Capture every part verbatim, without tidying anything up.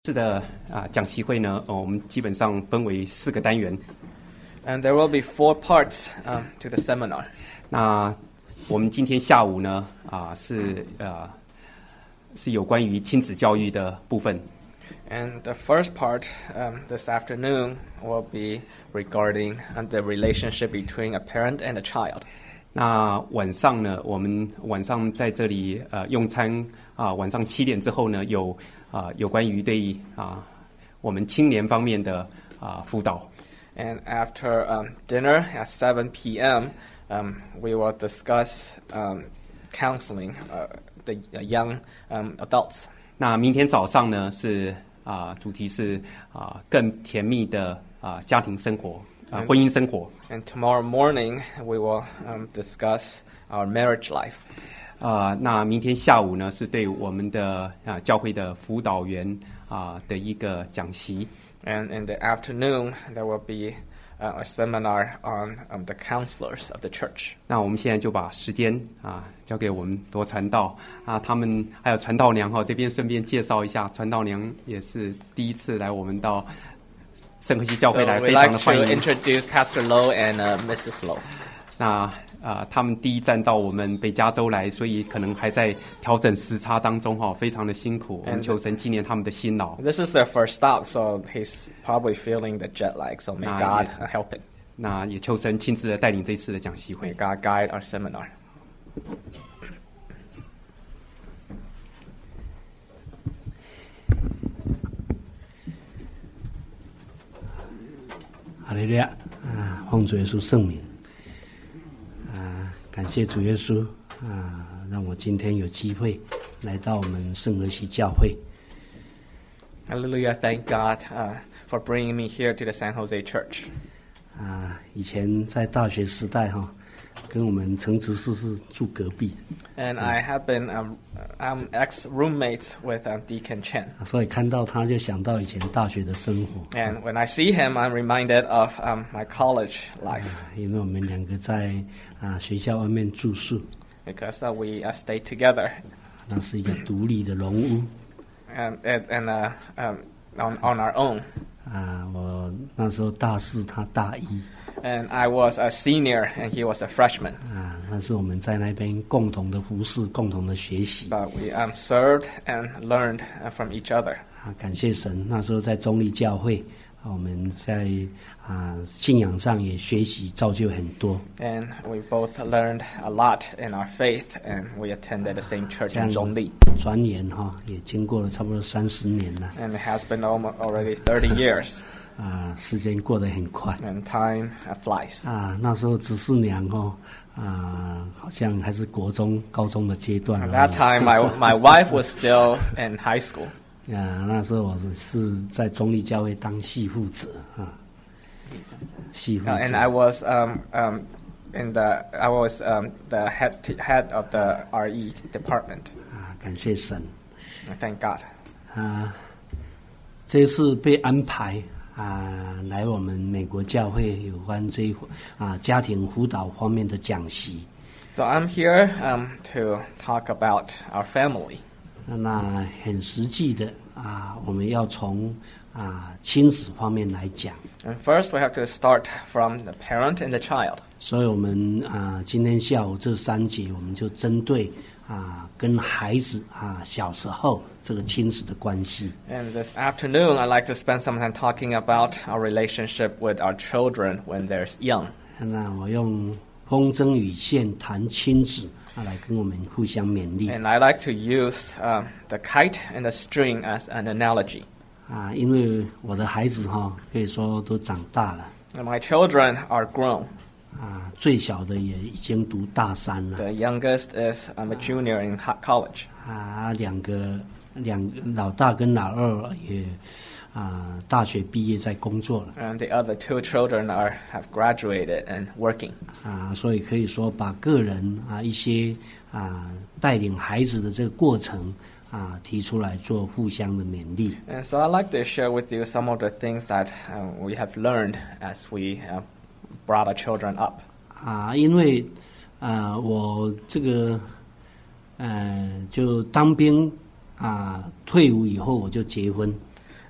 次的啊讲习会呢，哦，我们基本上分为四个单元。 And there will be four parts um, to the seminar. 那我们今天下午呢，啊是呃是有关于亲子教育的部分。 And the first part um, this afternoon will be regarding um, the relationship between a parent and a child. 那晚上呢，我们晚上在这里呃用餐啊，晚上七点之后呢，有啊有关于对啊我们青年方面的啊辅导。 And after um, dinner at seven p.m., um, we will discuss um, counseling uh, the young um, adults. 那明天早上呢是啊主题是啊更甜蜜的啊家庭生活。啊，婚姻生活。 And tomorrow morning we will um, discuss our marriage life. 啊，那明天下午呢，是对我们的啊教会的辅导员啊的一个讲习。 And in the afternoon there will be uh, a seminar on um, the counselors of the church. 那我们现在就把时间啊交给我们多传道啊，他们还有传道娘哈，这边顺便介绍一下，传道娘也是第一次来我们到圣荷西教会来，非常的欢迎。 So we'd like to introduce Pastor Low and uh, Missus Low. 那啊、呃，他们第一站到我们北加州来，所以可能还在调整时差当中哈，非常的辛苦。我们求神纪念他们的辛劳。 This is their first stop, so he's probably feeling the jet lag. So may God help him. 那也求神亲自的带领这一次的讲习会。 May God guide our seminar. 哈利路亚啊！奉主耶稣圣名啊！感谢主耶稣啊，让我今天有机会来到我们圣荷西教会。 Hallelujah! Thank God uh, for bringing me here to the San Jose Church. 啊，以前在大学时代哈、哦，跟我们陈执事是住隔壁。 And I have been um, I'm ex-roommates with um, Deacon Chen. 所以看到他就想到以前大学的生活。 And when I see him, I'm reminded of um, my college life. 因为我们两个在啊学校外面住宿。 Because uh, we uh, stayed together. 那是一个独立的农屋。 And and, and uh, um, on on our own. 啊，我那时候大四，他大一。 And I was a senior, and he was a freshman. 啊，那是我们在那边共同的服侍，共同的学习。 But we um, served and learned from each other. 啊，感谢神，那时候在中立教会，啊，我们在啊信仰上也学习造就很多。 And we both learned a lot in our faith, and we attended the same church in 中立。 转眼哈，也经过了差不多三十年了。 And it has been almost already thirty years. 啊，时间过得很快。 And time flies. 啊，那时候执事娘哦，啊，好像还是国中、高中的阶段。 At that time, my my wife was still in high school. 啊，那时候我是是在中立教会当系负责啊，系负责。 And I was um um in the I was um the head head of the R E department. 啊，感谢神。 Thank God. 啊，这次被安排。啊，来我们美国教会有关这一啊家庭辅导方面的讲习。 So I'm here um, to talk about our family. 那很实际的啊，我们要从啊亲子方面来讲。 And first, we have to start from the parent and the child. 所以我们啊今天下午这三节，我们就针对。啊，跟孩子啊小时候这个亲子的关系。 And this afternoon, I'd like to spend some time talking about our relationship with our children when they're young. 那我用风筝与线谈亲子，啊，来跟我们互相勉励。 And I like to use um, the kite and the string as an analogy. 啊，因为我的孩子哈、哦，可以说都长大了。 And my children are grown. 啊，最小的也已经读大三了。 The youngest is um, a junior in college. 啊，两个两老大跟老二也啊大学毕业在工作了。 And the other two children are have graduated and working. 啊，所以可以说把个人啊一些啊带领孩子的这个过程啊提出来做互相的勉励。 And so I'd like to share with you some of the things that um, we have learned as we uh, brought our children up. 啊，因为啊，我这个呃，就当兵啊，退伍以后我就结婚。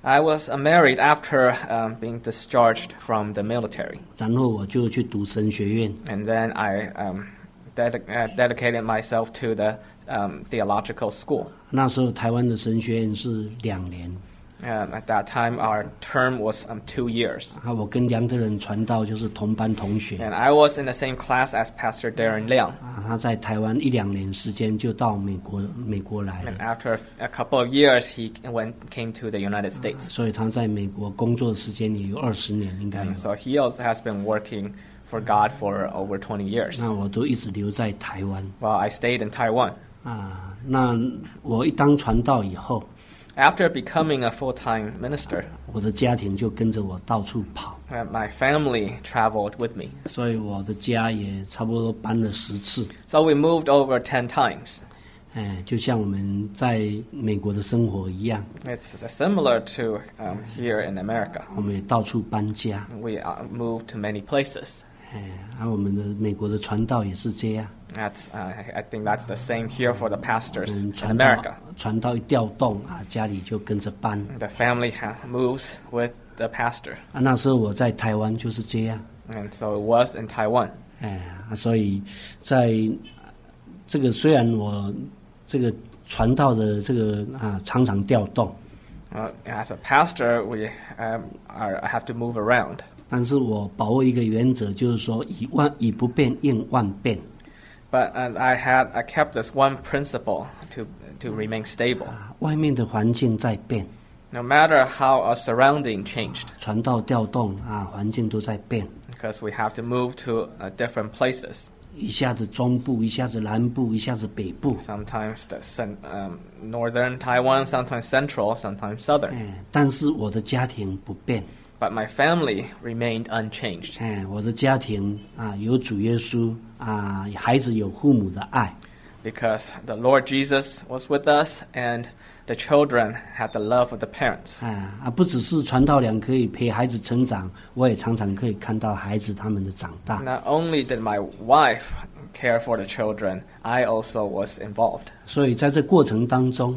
I was uh, married after um, being discharged from the military. 然后我就去读神学院。 And then I um, dedi- uh, dedicated myself to the um, theological school. 那时候台湾的神学院是两年。 Um, at that time, our term was um, two years. 啊，我跟梁德仁传道就是同班同学。 And I was in the same class as Pastor Darren Liang. 啊，他在台湾一两年时间就到美国美国来 And 了， after a, a couple of years, he went came to the United States. 所以他在美国工作的时间也有二十年，应该有。 And so he also has been working for God for over twenty years. 那我都一直留在台湾。 Well, I stayed in Taiwan. 啊，那我一当传道以后， After becoming a full-time minister, 我的家庭就跟着我到处跑， uh, my family traveled with me. 所以我的家也差不多搬了十次。 So we moved over ten times. 哎，就像我们在美国的生活一样， It's similar to um, here in America. 我们也到处搬家。 We uh, moved to many places. 哎，而、啊、我们的美国的传道也是这样。 That's, uh, I I think that's the same here for the 我 pastors 们 in 传道 America. 传道一调动啊，家里就跟着搬。 The family ha- moves with the pastor. 啊，那时候我在台湾就是这样。 And so it was in Taiwan. 哎，啊，所以在这个虽然我这个传道的这个啊常常调动， Uh, as a pastor, we um, are, have to move around. 但是我把握一个原则，就是说以万以不变应万变。 But uh, I had I kept this one principle to to remain stable. 啊，外面的环境在变， No matter how our surrounding changed, 传道调动啊，环境都在变。 because we have to move to uh, different places. 一下子中部，一下子南部，一下子北部。 Sometimes the cen- um, northern Taiwan, sometimes central, sometimes southern. 哎，但是我的家庭不变。 But my family remained unchanged. 哎，我的家庭啊，有主耶稣啊，孩子有父母的爱。 Because the Lord Jesus was with us, and the children had the love of the parents. 啊啊，不只是传道娘可以陪孩子成长，我也常常可以看到孩子他们的长大。 Not only did my wife care for the children, I also was involved. 所以在这过程当中，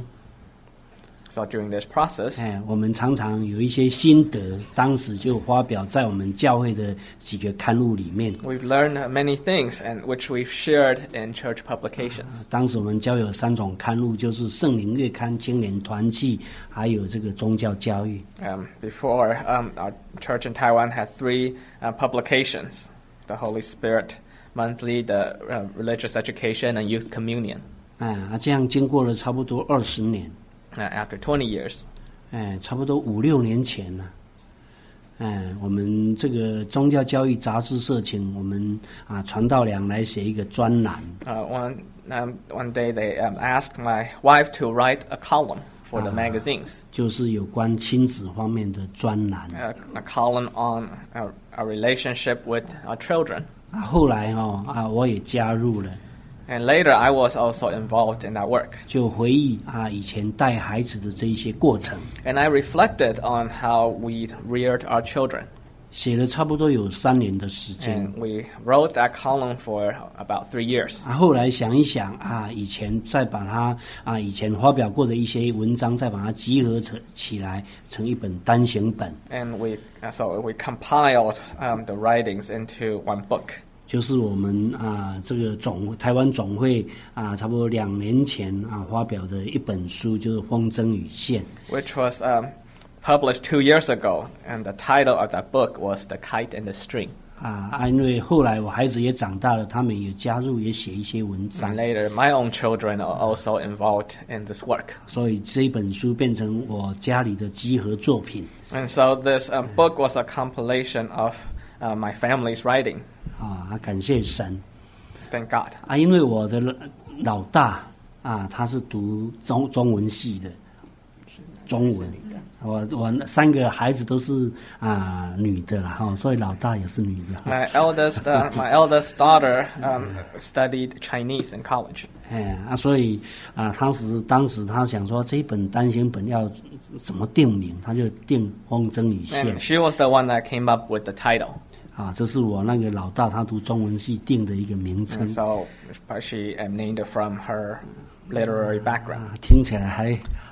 So during this process, 哎，我们常常有一些心得，当时就发表在我们教会的几个刊物里面。 we've learned many things, and which we've shared in church publications. 当时我们教会有三种刊物，就是圣灵月刊、青年团契，还有这个宗教教育。 Um, before, um, our church in Taiwan had three uh, publications: the Holy Spirit Monthly, the uh, Religious Education, and Youth Communion. 哎，啊，这样经过了差不多二十年， Uh, after twenty years, 哎，差不多五六年前了。哎，我们这个宗教教育杂志社请我们啊传道娘来写一个专栏。 uh, one um, one day they um, asked my wife to write a column for the magazines, 就是有关亲子方面的专栏 uh, a column on our, our relationship with our children. 啊。后来哦啊，我也加入了， And later, I was also involved in that work. 就回忆啊以前带孩子的这一些过程， And I reflected on how we reared our children. 写了差不多有三年的时间。 And we wrote that column for about three years. 啊，后来想一想啊，以前再把它啊以前发表过的一些文章，再把它集合成起来，成一本单行本。 And we uh, so we compiled um, the writings into one book. 就是我们啊，这个总台湾总会啊，差不多两年前啊发表的一本书，就是《风筝与线》。 Which was um, published two years ago, and the title of that book was The Kite and the String. 啊，啊因为后来我孩子也长大了，他们也加入，也写一些文 And 章， later, my own children are also involved in this work. 所以这本书变成我家里的集合作品。 And so this um, book was a compilation of uh, my family's writing. 啊，感谢神 Thank God. 啊，因为我的老大啊，他是读中中文系的，中文。我我三个孩子都是啊女的啦，哈，所以老大也是女的。 My eldest, uh, my eldest daughter um, studied Chinese in college. 哎啊，所以啊，当时当时他想说这一本单行本要怎么定名，他就定《风筝与线》 And she was the one that came up with the title. 啊，这是我那个老大他读中文系定的一个名称 And so but she um, named it from her literary background. 啊，听起来还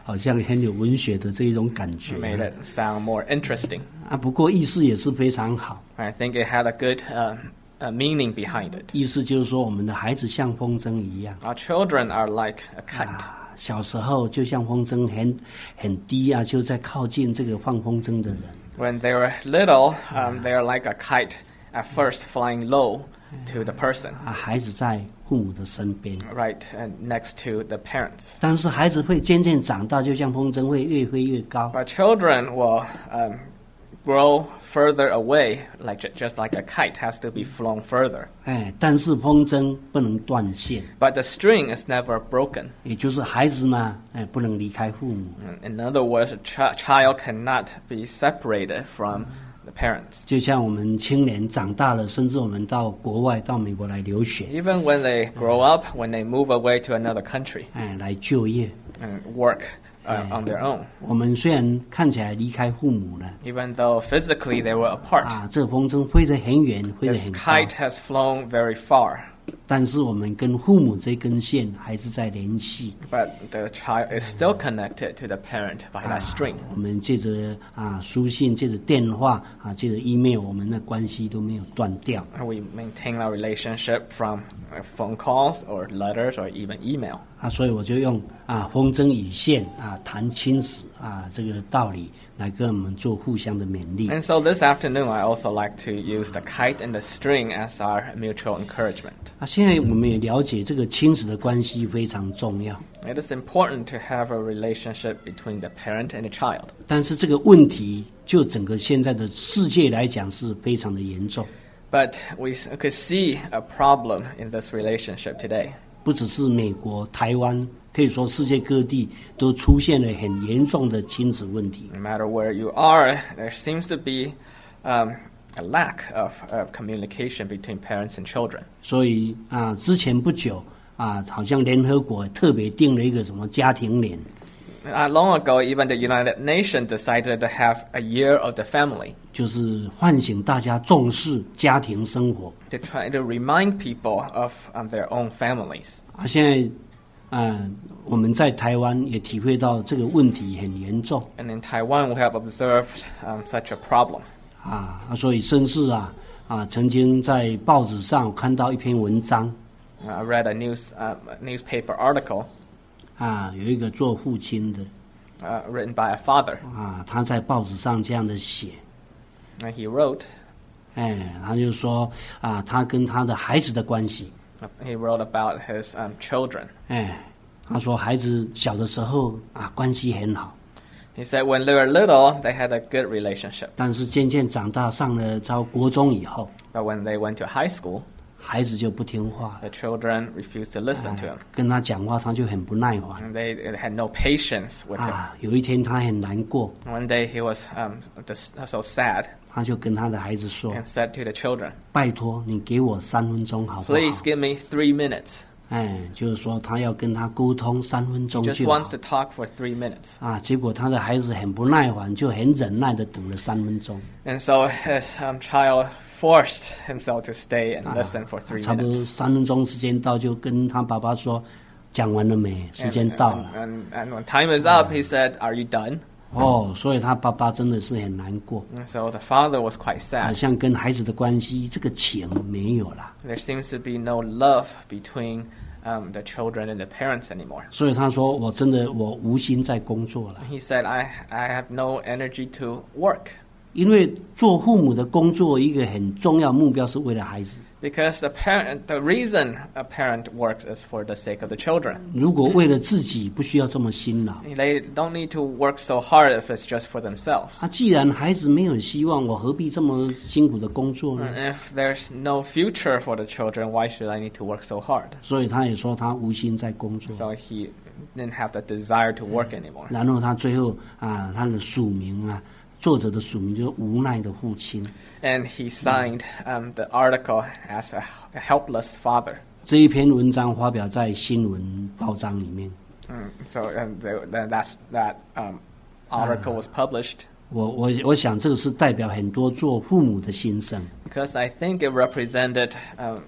好像很有文学的这一种感觉。 Made it sound more interesting. 啊，不过意思也是非常好。 I think it had a good uh, uh, meaning behind it. 意思就是说，我们的孩子像风筝一样。 Our children are like a kite. 啊，小时候就像风筝很很低啊，就在靠近这个放风筝的人。 When they were little, um, they are like a kite at first flying low to the person. 啊，孩子在父母的身边。 Right, and next to the parents. 但是孩子会渐渐长大，就像风筝会越飞越高。 But children will um, grow further away, like just like a kite has to be flown further. 哎，但是风筝不能断线。 But the string is never broken. 也就是孩子呢，哎，不能离开父母。 In other words, a ch- child cannot be separated from the parents. 就像我们青年长大了，甚至我们到国外、到美国来留学， Even when they grow up, when they move away to another country 哎，来就业。 and work uh, on their own, 我们虽然看起来离开父母了， even though physically they were apart, 啊，这风筝飞得很远，飞得 this 很高， kite has flown very far. 但是我们跟父母这根线还是在联系。 But the child is still connected to the parent by that string. 我们借着啊书信，借着电话啊，借着 email， 我们的关系都没有断掉。 We maintain our relationship from uh, phone calls or letters or even email. 啊，所以我就用啊风筝与线啊谈亲子啊这个道理来跟我们做互相的勉励。 And so this afternoon, I also like to use the kite and the string as our mutual encouragement. 啊，现在我们也了解这个亲子的关系非常重要， It is important to have a relationship between the parent and the child. 但是这个问题就整个现在的世界来讲是非常的严重， But we s- could see a problem in this relationship today. 不只是美国、台湾，可以说世界各地都出现了很严重的亲子问题。 No matter where you are, there seems to be um, a lack of, of communication between parents and children. 所以啊，之前不久啊，好像联合国特别定了一个什么家庭年， Not long ago, even the United Nations decided to have a year of the family 就是唤醒大家重视家庭生活。 to try to remind people of um, their own families. 啊，现在啊，我们在台湾也体会到这个问题很严重 And in Taiwan, we have observed um, such a problem. 啊，所以甚至啊啊，曾经在报纸上看到一篇文章 Uh, I read a news uh, newspaper article 啊，有一个做父亲的 uh, written by a father. 啊，他在报纸上这样的写， And he wrote, 哎，他就说啊，他跟他的孩子的关系， he wrote about his um, children. 哎，他说孩子小的时候啊关系很好， He said when they were little, they had a good relationship. 但是渐渐长大上了到国中以后， But when they went to high school, 孩子就不听话， the children refused to listen to him. 跟他讲话他就很不耐烦 And they had no patience with him. 啊。有一天他很难过， One day he was um, dis- so sad 他就跟他的孩子说 and said to the children, 拜托你给我三分钟好不好？ please give me three minutes. 哎，就是说他要跟他沟通三分钟 Just 就好 wants to talk for three minutes. 啊。结果他的孩子很不耐烦，就很忍耐的等了三分钟 And so his um, child forced himself to stay and listen for three 差不多 minutes. 三分钟时间到，就跟他爸爸说讲完了没？时间 And, 到 and, 了 and, and when time is up, he said, are you done? 哦，所以他爸爸真的是很难过， And so the father was quite 好 sad. 像跟孩子的关系这个情没有了。 There seems to be no love between um, the children and the parents anymore. 所以他说我真的我无心在工作了， He said, I, I have no energy to work 因为做父母的工作一个很重要目标是为了孩子。 because the parent, the reason a parent works is for the sake of the children. 如果为了自己，不需要这么辛劳。 They don't need to work so hard if it's just for themselves. 啊，既然孩子没有希望，我何必这么辛苦的工作呢？ And if there's no future for the children, why should I need to work so hard? 所以他也说他无心在工作。 So he didn't have the desire to work anymore. 然后他最后啊，他的署名啊，作者的署名就是无奈的父亲。 And he signed um, the article as a, a helpless father. 这一篇文章发表在新闻报章里面。 Mm, so and the, then that's, that um, article was published 我我我想这个是代表很多做父母的心声。 because I think it represented um,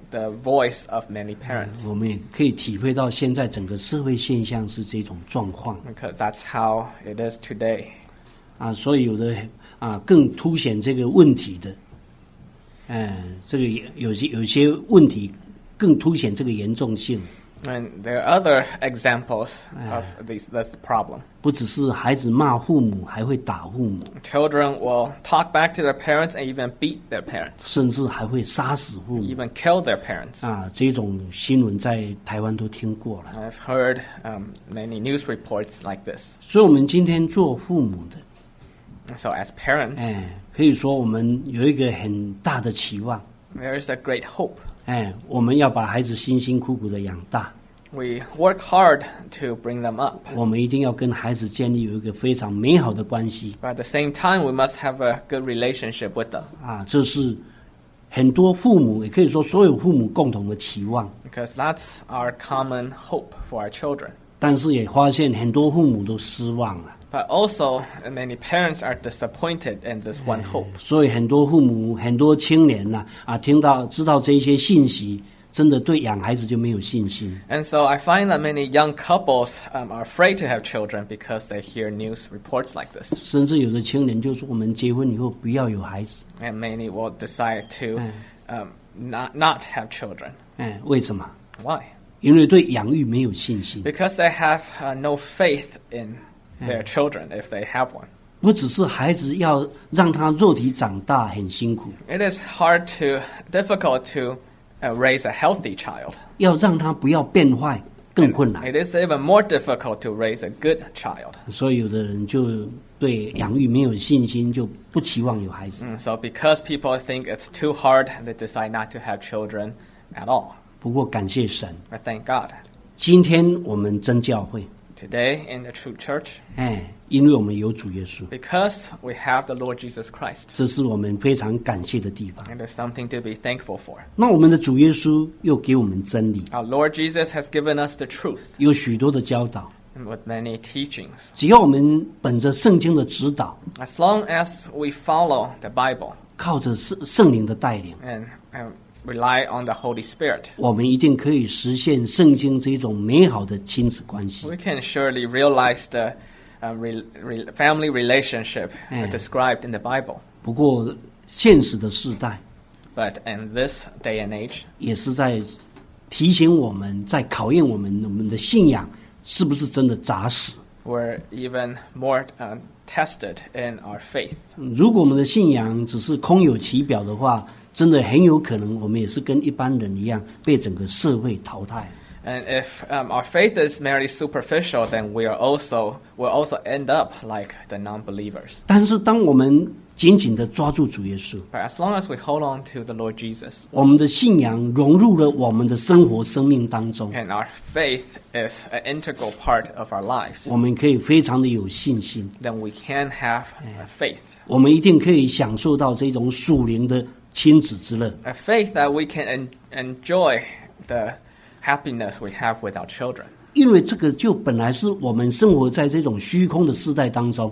the voice of many parents. 我们也可以体会到现在整个社会现象是这种状况 Because that's how it is today. 啊，所以有的啊更凸显这个问题的，嗯，这个有些有些问题更凸显这个严重性。 And there are other examples of this, this problem. 不只是孩子骂父母，还会打父母， Children will talk back to their parents and even beat their parents, 甚至还会杀死父母 even kill their parents. 啊！这种新闻在台湾都听过了。 I've heard um, many news reports like this. 所以，我们今天做父母的， So as parents, 哎，可以说我们有一个很大的期望， there is a great hope. 哎，我们要把孩子辛辛苦苦的养大， We work hard to bring them up. 我们一定要跟孩子建立有一个非常美好的关系 But at the same time, we must have a good relationship with them. 啊！这是很多父母，也可以说所有父母共同的期望。 Because that's our common hope for our children. 但是也发现很多父母都失望了。 But also, many parents are disappointed in this one hope. 所以很多父母、很多青年呐、啊，啊，听到知道这一些信息，真的对养孩子就没有信心。 And so I find that many young couples um, are afraid to have children because they hear news reports like this. 甚至有的青年就说：“我们结婚以后不要有孩子。 And many will decide to um, not, not have children. ” 哎，为什么？ Why? 因为对养育没有信心。 Because they have uh, no faith in their children if they have one. 不只是孩子要让他肉体长大很辛苦， It is hard to, difficult to uh, raise a healthy child. 要让他不要变坏更困难。 It is even more difficult to raise a good child. 所以有的人就对养育没有信心，就不期望有孩子。 And so because people think it's too hard, they decide not to have children at all. 不过感谢神， But thank God. 今天我们真教会， Today in the true church, 哎，因为我们有主耶稣， because we have the Lord Jesus Christ, 这是我们非常感谢的地方。 and there's something to be thankful for. 那我们的主耶稣又给我们真理， Our Lord Jesus has given us the truth 有许多的教导。 and with many teachings. 只要我们本着圣经的指导， As long as we follow the Bible 靠着圣圣灵的带领， and, and rely on the Holy Spirit, 我们一定可以实现圣经这种美好的亲子关系。 we can surely realize the uh, re, re, family relationship Yeah. described in the Bible. 不过，现实的时代 But in this day and age, 也是在提醒我们，在考验我们我们的信仰是不是真的扎实。 we're even more um, tested in our faith. 如果我们的信仰只是空有其表的话，真的很有可能我们也是跟一般人一样被整个社会淘汰。 And if um, our faith is merely superficial, then we are also will also end up like the non-believers. 但是当我们紧紧地抓住主耶稣， But as long as we hold on to the Lord Jesus, 我们的信仰融入了我们的生活生命当中， and our faith is an integral part of our lives, 我们可以非常的有信心， then we can have a faith. 我们一定可以享受到这种属灵的亲子之乐。 A faith that we can en- enjoy the happiness we have with our children. 因为这个就本来是我们生活在这种虚空的时代当中，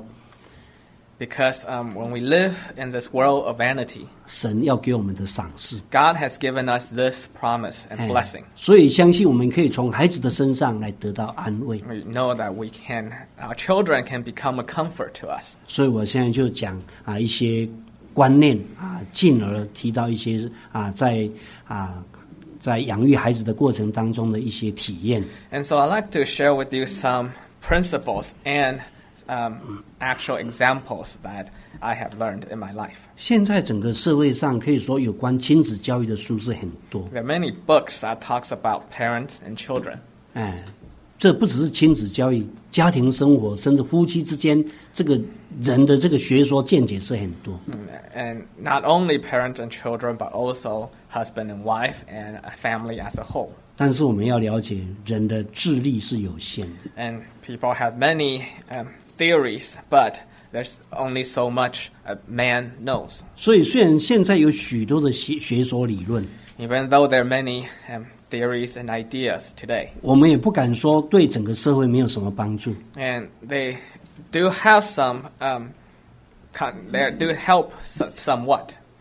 Because um, when we live in this world of vanity, 神要给我们的赏赐。 God has given us this promise and 哎 blessing. 所以相信我们可以从孩子的身上来得到安慰。 We know that we can, our children can become a comfort to us. 所以我现在就讲啊一些观念啊，进而提到一些啊在啊在养育孩子的过程当中的一些体验。 And so I'd like to share with you some principles and um, actual examples that I have learned in my life. 现在整个社会上可以说有关亲子教育的书是很多， There are many books that talks about parents and children. 哎，这不只是亲子教育，家庭生活甚至夫妻之间这个人的这个学说见解是很多。 And not only parents and children, but also husband and wife and a family as a whole. 但是我们要了解，人的智力是有限的。 And people have many um, theories, but there's only so much a man knows. 所以虽然现在有许多的学学说理论， Even though there are many um, theories and ideas today, 我们也不敢说对整个社会没有什么帮助。 and they do have some, um, con- they do help s- somewhat.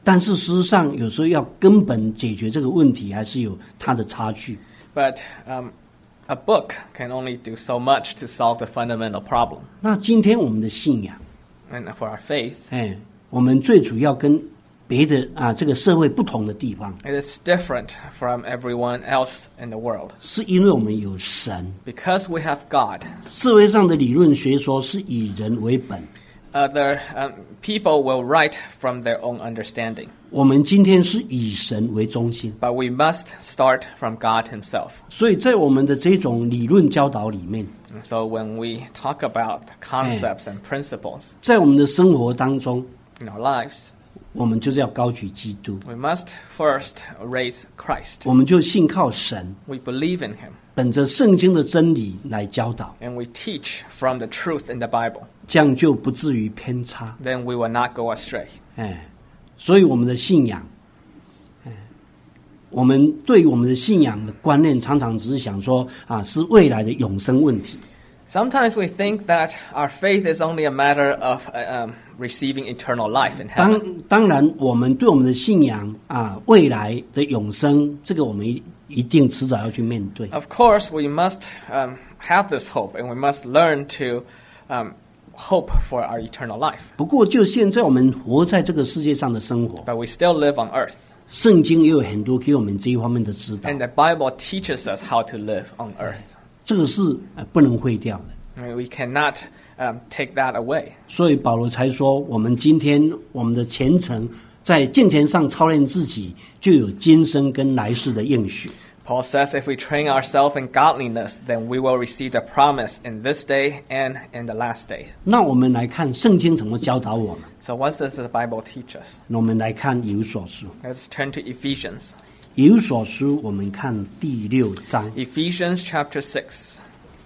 但是事实上，有时候要根本解决这个问题，还是有它的差距。 But um, a book can only do so much to solve the fundamental problem. 那今天我们的信仰， And for our faith, 哎，我们最主要跟别的啊这个社会不同的地方， it is different from everyone else in the world. 是因为我们有神。 Because we have God, 社会上的理论学说是以人为本， other um, people will write from their own understanding. 我们今天是以神为中心， But we must start from God himself. 所以在我们的这种理论教导里面， And so when we talk about concepts and principles 在我们的生活当中， in our lives, 我们就是要高举基督， we must first raise Christ. 我们就信靠神， We believe in him, 本着圣经的真理来教导， and we teach from the truth in the Bible. 这样就不至于偏差。 Then we will not go astray. 哎，所以我们的信仰，哎，我们对我们的信仰的观念，常常只是想说啊，是未来的永生问题。 Sometimes we think that our faith is only a matter of uh, um, receiving eternal life in 当 heaven. 当然，我们对我们的信仰啊，未来的永生，这个我们一一定迟早要去面对。 Of course, we must um, have this hope, and we must learn to um, hope for our eternal life. 不过，就现在我们活在这个世界上的生活， But we still live on earth, 圣经也有很多给我们这一方面的指导， and the Bible teaches us how to live on earth. 这个是呃不能废掉的。 I mean, we cannot um, take that away. 所以保罗才说，我们今天我们的前程在敬虔上操练自己，就有今生跟来世的应许。 Paul says if we train ourselves in godliness, then we will receive the promise in this day and in the last days. 那我们来看圣经怎么教导我们。 So what does the Bible teach us? 那我们来看以弗所书， Let's turn to Ephesians. 以弗所书我们看第六章。 Ephesians chapter six.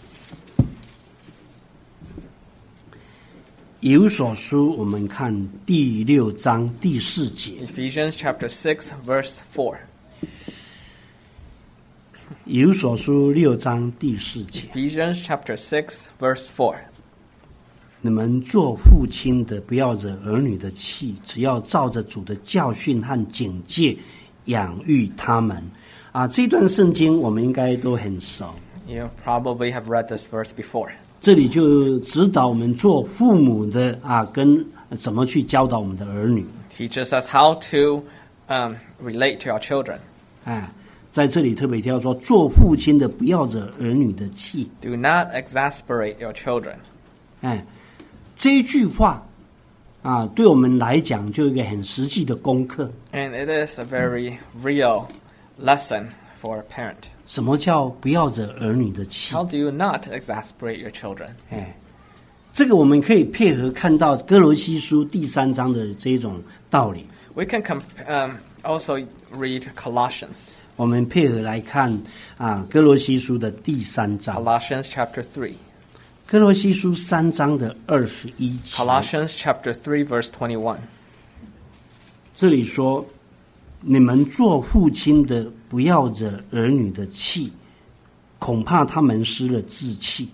以弗所书我们看第六章第四节。 Ephesians chapter six, verse four. 以弗所书六章第四节， Ephesians chapter six, verse four. 你们做父亲的，不要惹儿女的气，只要照着主的教训和警戒养育他们。啊，这段圣经我们应该都很熟。 You probably have read this verse before. 这里就指导我们做父母的啊，跟怎么去教导我们的儿女。 Teaches us how to um, relate to our children. 啊，在这里特别提到说，做父亲的不要惹儿女的气。 Do not exasperate your children. 哎，这一句话啊，对我们来讲就有一个很实际的功课。 And it is a very real lesson for a parent. 什么叫不要惹儿女的气？ How do you not exasperate your children? 哎，这个我们可以配合看到哥罗西书第三章的这种道理。 We can comp- um, also read Colossians. 我们配合来看啊，哥罗西书的第三章。 Colossians chapter three. 哥罗西书三章的二十一节。 Colossians chapter three, verse twenty-one. 这里说，你们做父亲的，不要惹儿女的气，恐怕他们失了志气。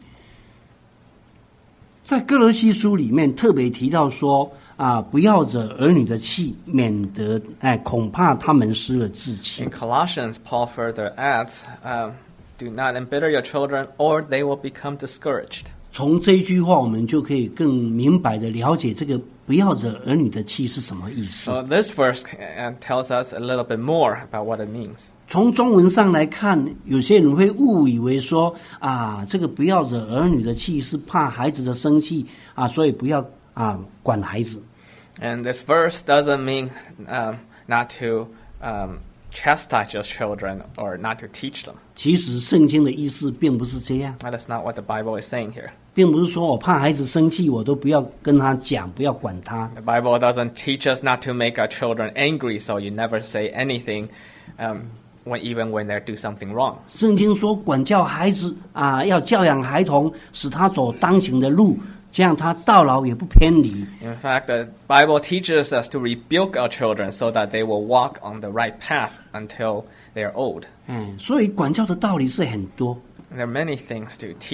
在哥罗西书里面特别提到说啊，不要惹儿女的气，免得哎，恐怕他们失了志气 In。Colossians, Paul further adds, um, do not embitter your children or they will become discouraged. 从这一句话，我们就可以更明白的了解这个不要惹儿女的气是什么意思。 So this verse uh, tells us a little bit more about what it means. 从中文上来看，有些人会误以为说啊，这个不要惹儿女的气是怕孩子的生气啊，所以不要啊管孩子。 And this verse doesn't mean um, not to um, chastise your children or not to teach them. 其实圣经的意思并不是这样， That is not what the Bible is saying here. 并不是说我怕孩子生气，我都不要跟他讲，不要管他。 The Bible doesn't teach us not to make our children angry, so you never say anything um, when, even when they do something wrong. 圣经说管教孩子啊，要教养孩童，使他走当行的路，这样他到老也不偏离。 In fact, the Bible teaches us to rebuke our children so that they will walk on the right path until they are old. 嗯，所以管教的道理是很多。 There are many things to teach.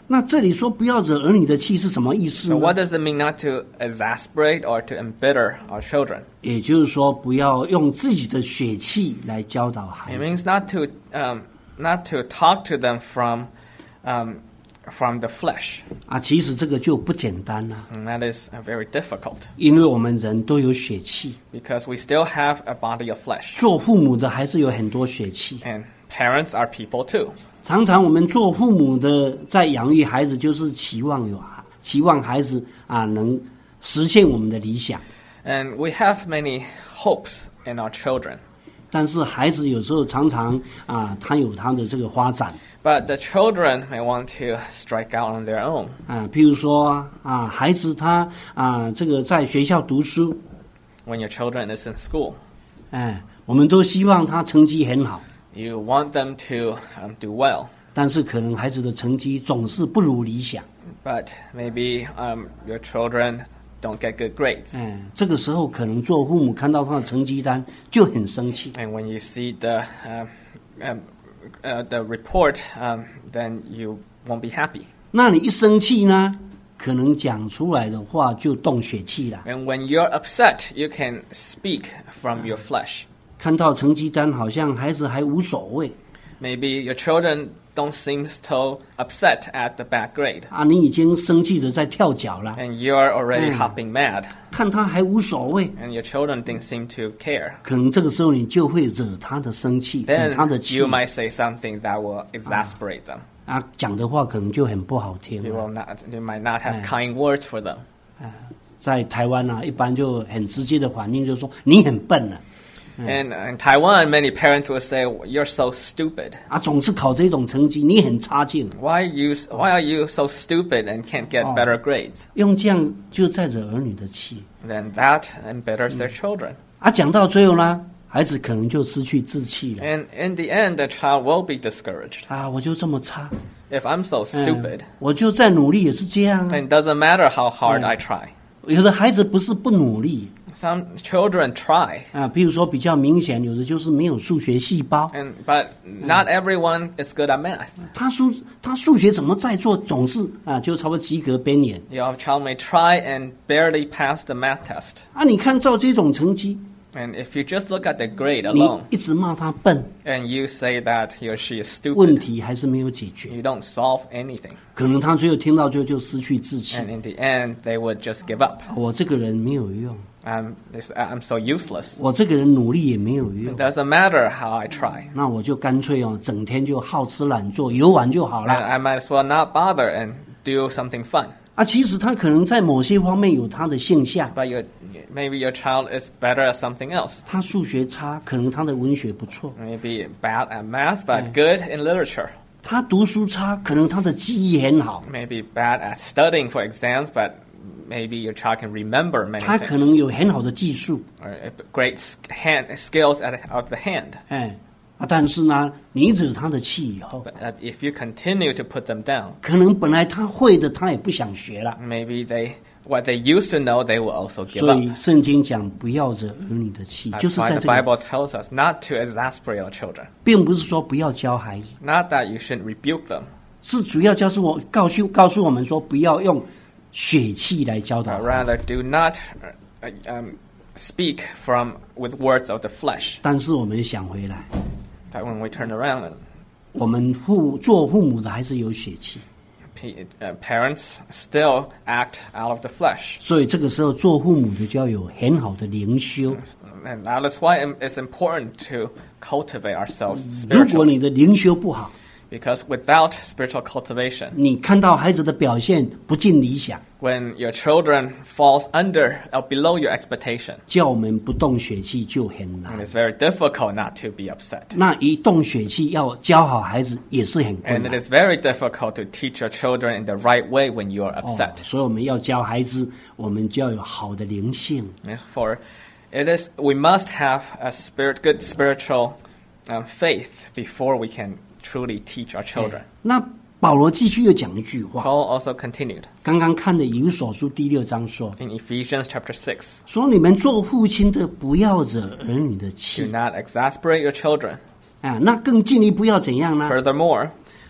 那这里说不要惹儿女的气是什么意思 So 呢？ what does it mean not to exasperate or to embitter our children? 也就是说，不要用自己的血气来教导孩 It 子。 means not to um, not to talk to them from um, from the flesh, 啊，其实这个就不简单了， and that is uh, very difficult 因为我们人都有血气， because we still have a body of flesh, 做父母的还是有很多血气。 and parents are people too. 常常我们做父母的在养育孩子，就是期望有期望孩子啊能实现我们的理想， And we have many hopes in our children, 但是孩子有时候常常啊，他有他的这个发展 but the children may want to strike out on their own. 啊，譬如说啊，孩子他啊这个在学校读书， When your children is in school, 哎，我们都希望他成绩很好， you want them to um, do well, 但是可能孩子的成绩总是不如理想， but maybe um, your children don't get good grades. 哎，这个时候可能做父母看到他的成绩单就很生气， And when you see the um, um, uh, the report, um, then you won't be happy. 那你一生气呢，可能讲出来的话就动血气了。 And when you're upset, you can speak from your flesh. 看到成绩单，好像孩子还无所谓 Maybe your children don't seem so upset at the bad grade, 啊，你已经生气的在跳脚了， and you're already Mm. hopping mad, 看他还无所谓， and your children didn't seem to care. 可能这个时候你就会惹他的生气，惹他的 Then 气 you might say something that will exasperate them. 啊，讲的话可能就很不好听 You 了。 will not. You might not have Mm. kind words for them. 在台湾啊，一般就很直接的反应就是说你很笨了 And in Taiwan, many parents will say, "You're so stupid. 啊，总是考这种成绩，你很差劲， Why you? Why are you so stupid and can't get Oh. better grades?" 用这样就在惹儿女的气 Then that embitters their children. 啊。讲到最后呢，孩子可能就失去志气了 And in the end, the child will be discouraged. 啊，我就这么差， If I'm so 嗯 stupid, 我就再努力也是这样啊。 then it doesn't matter how hard Mm. I try. 有的孩子不是不努力 Some children try, 啊，比如说比较明显，有的就是没有数学细胞， and but not everyone is good at math. 他数他数学怎么在做，总是啊就差不多及格边缘 Your child may try and barely pass the math test. 啊。你看照这种成绩， And if you just look at the grade 你 alone 一直骂他笨， and you say that he or she is 问 stupid, 题还是没有解决， you don't solve anything. 可能他最后听到最后就失去志气 And，in the end, they would just give up. 我这个人没有用， I'm, this, I'm so useless. 我这个人努力也没有用 It，doesn't matter how I try. 那我就干脆哦，整天就好吃懒做，游玩就好 And 了 I might as well not bother and do something fun. 啊。其实他可能在某些方面有他的现象， But your, maybe your child is better at something else. 他数学差，可能他的文学不错。 Maybe bad at math, but good in literature. 他读书差，可能他的记忆很好， Maybe bad at studying for exams, but maybe your child can remember many 他可能 things. 有很好的技术， Or great s- hand, skills at, of the hand. 哎，啊，但是呢，你惹他的气以后， But uh, if you continue to put them down, 可能本来他会的，他也不想学了。 maybe they what they used to know, they will also give 所 up. 以圣经讲不要惹儿女的气，就 That's 是 why 在 the 这里， Bible tells us not to exasperate our children. 并不是说不要教孩子， Not that you shouldn't rebuke them, 是主要教是我告诉告诉我们说，不要用血气来教导 but 孩子。 rather do not uh, um, speak from with words of the flesh. 但是我们想回来， But when we turn around, 我们父做父母的还是有血气， p- uh, parents still act out of the flesh. 所以这个时候做父母的就要有很好的灵修。 And that is why it's important to cultivate ourselves 如果 spiritually. 你的灵修不好， Because without spiritual cultivation, 你看到孩子的表现不尽理想， when your children falls under or below your expectation, 叫我们不动血气就很 and 难。 it's very difficult not to be upset. 那一动血气要教好孩子也是很困 And it 难。 is very difficult to teach your children in the right way when you are 哦 upset. 所以我们要教孩子，我们就要有好的灵性。 For it is we must have a spirit, good spiritual um, faith before we can truly teach our children. 那保罗继续又讲一句话， Paul also continued 刚刚看的以弗所书第六章说， in Ephesians chapter six, 说你们做父亲的不要惹儿女的 do 气 not exasperate your children. 啊。那更进一步要怎样呢？ Furthermore,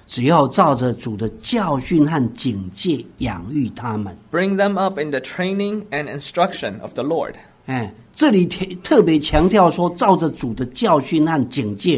只要照着主的教训和警戒养育他们。 Bring them up in the training and instruction of the Lord. 哎，这里特特别强调说，照着主的教训和警戒，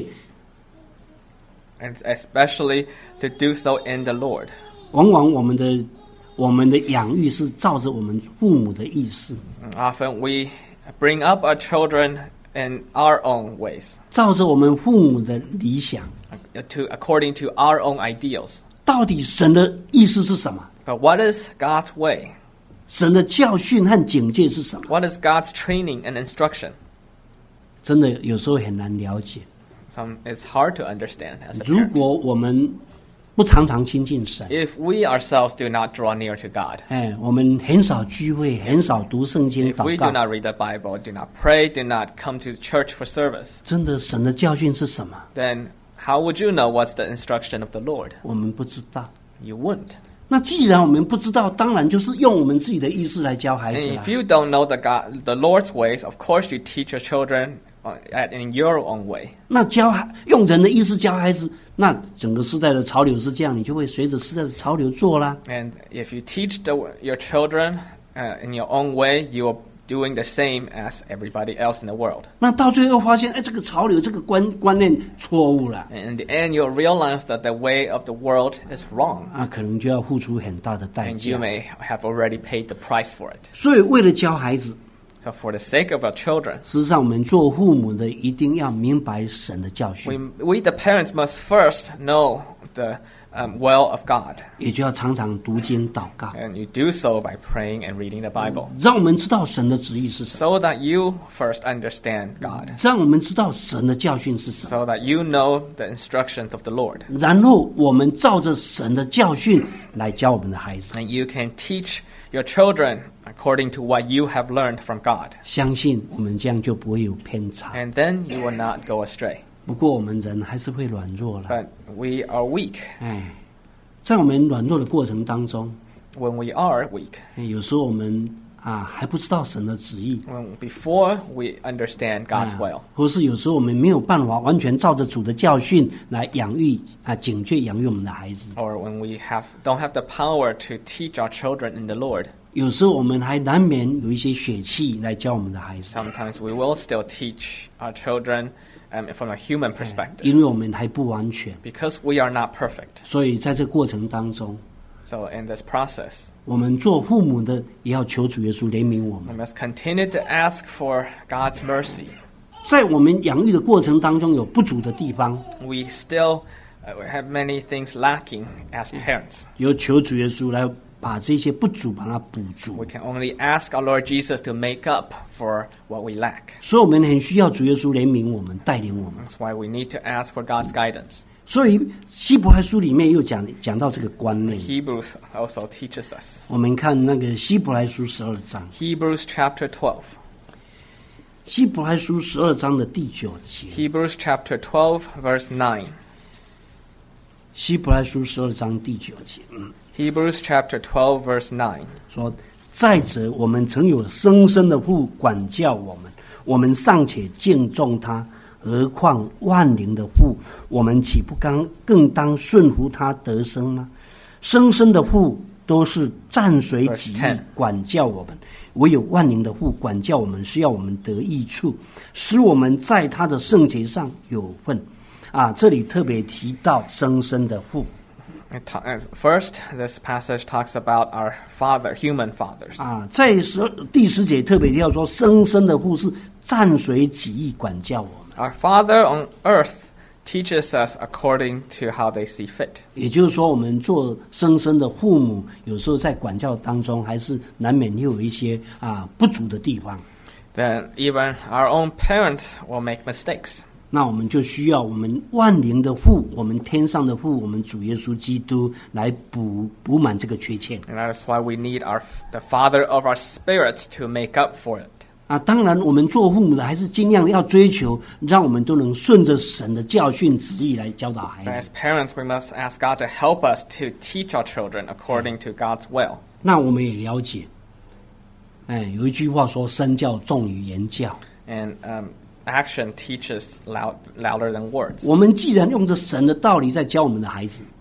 And especially to do so in the Lord. 往往我们的我们的养育是照着我们父母的意思， Often we bring up our children in our own ways, 照着我们父母的理想。 to according to our own ideals. 到底神的意思是什么？ But what is God's way? 神的教训和警戒是什么？ What is God's training and instruction? 真的有时候很难了解。 Some, it's hard to understand as a 如 parent. 果我们不常常亲近神， If we ourselves do not draw near to God, 哎，我们很少聚会，很少读圣经、 if we 祷 do 告， not read the Bible, do not pray, do not come to church for service, 真的神的教训是什么？ then how would you know what's the instruction of the Lord? 我们不知道。 You wouldn't. 那既然我们不知道，当然就是用我们自己的意识来教孩子 And 啦 if。you don't know the God, the Lord's ways, of course you teach your children uh, at, in your own way. 那教孩用人的意识教孩子，那整个时代的潮流是这样，你就会随着时代的潮流做啦。 And if you teach the, your children uh, in your own way, you are doing the same as everybody else in the world. 那到最后发现，哎，这个潮流、这个观观念错误了 And in the end, you'll realize that the way of the world is wrong. 啊，可能就要付出很大的代 And you 价。 may have already paid the price for it. 所以，为了教孩子， So for the sake of our children, 事实上，我们做父母的一定要明白神的教 we, 训， we the parents must first know the um, will of God. 也就要常常读经祷告， And you do so by praying and reading the Bible. 让我们知道神的旨意是什么， So that you first understand God. 让我们知道神的教训是什么， So that you know the instructions of the Lord. 然后我们照着神的教训来教我们的孩子。 And you can teach your children according to what you have learned from God. 相信我们这样就不会有偏差。 And then you will not go astray. 不过我们人还是会软弱了， But we are weak. 哎，在我们软弱的过程当中， When we are weak, 哎有时候我们啊还不知道神的旨意， when before we understand God's 啊 will, 或是有时候我们没有办法完全照着主的教训来养育啊警戒养育我们的孩子， or when we have don't have the power to teach our children in the Lord, 有时候我们还难免有一些血气来教我们的孩子， sometimes we will still teach our children um, from a human perspective 因为我们还不完全， because we are not perfect. 所以在这个过程当中， So in this process, 我们做父母的也要求主耶稣怜悯我 we 们。 must continue to ask for God's mercy. 在我们养育的过程当中有不足的地方， We still uh, have many things lacking as parents. 有求主耶稣来把这些不足把它补足 We。can only ask our Lord Jesus to make up for what we lack. 所以我们很需要主耶稣怜悯我们，带领我们。 That's why we need to ask for God's guidance. 所以希伯来书里面又讲讲到这个观念。 Hebrews also teaches us. 我们看那个希伯来书十二章， Hebrews chapter twelve. 希伯来书十二章的第九节， Hebrews chapter twelve, verse nine. 希伯来书十二章第九节，嗯， Hebrews chapter twelve, verse nine. 说再者，我们曾有生生的父管教我们，我们尚且敬重他，何况万灵的父，我们岂不刚更当顺服他得生吗？生生的父都是暂随己意 Verse ten 管教我们，唯有万灵的父管教我们，是要我们得益处，使我们在他的圣洁上有份。啊，这里特别提到生生的父 It ta- uh, First, this passage talks about our father, human fathers. 啊，在十第十节特别提到说，生生的父是暂随己意管教我们。 Our Father on earth teaches us according to how they see fit. 也就是说，我们做生生的父母，有时候在管教当中，还是难免又有一些啊不足的地方。 Then even our own parents will make mistakes. 那我们就需要我们万灵的父，我们天上的父，我们主耶稣基督来补补满这个缺陷。 And that is why we need our the Father of our spirits to make up for it. 啊，当然，我们做父母的还是尽量要追求，让我们都能顺着神的教训旨意来教导孩 But 子 as。parents, we must ask God to help us to teach our children according to God's will. 那我们也了解，哎，有一句话说“身教重于言教”。 And um, action teaches loud, louder than words. 我们既然用着神的道理在教我们的孩子，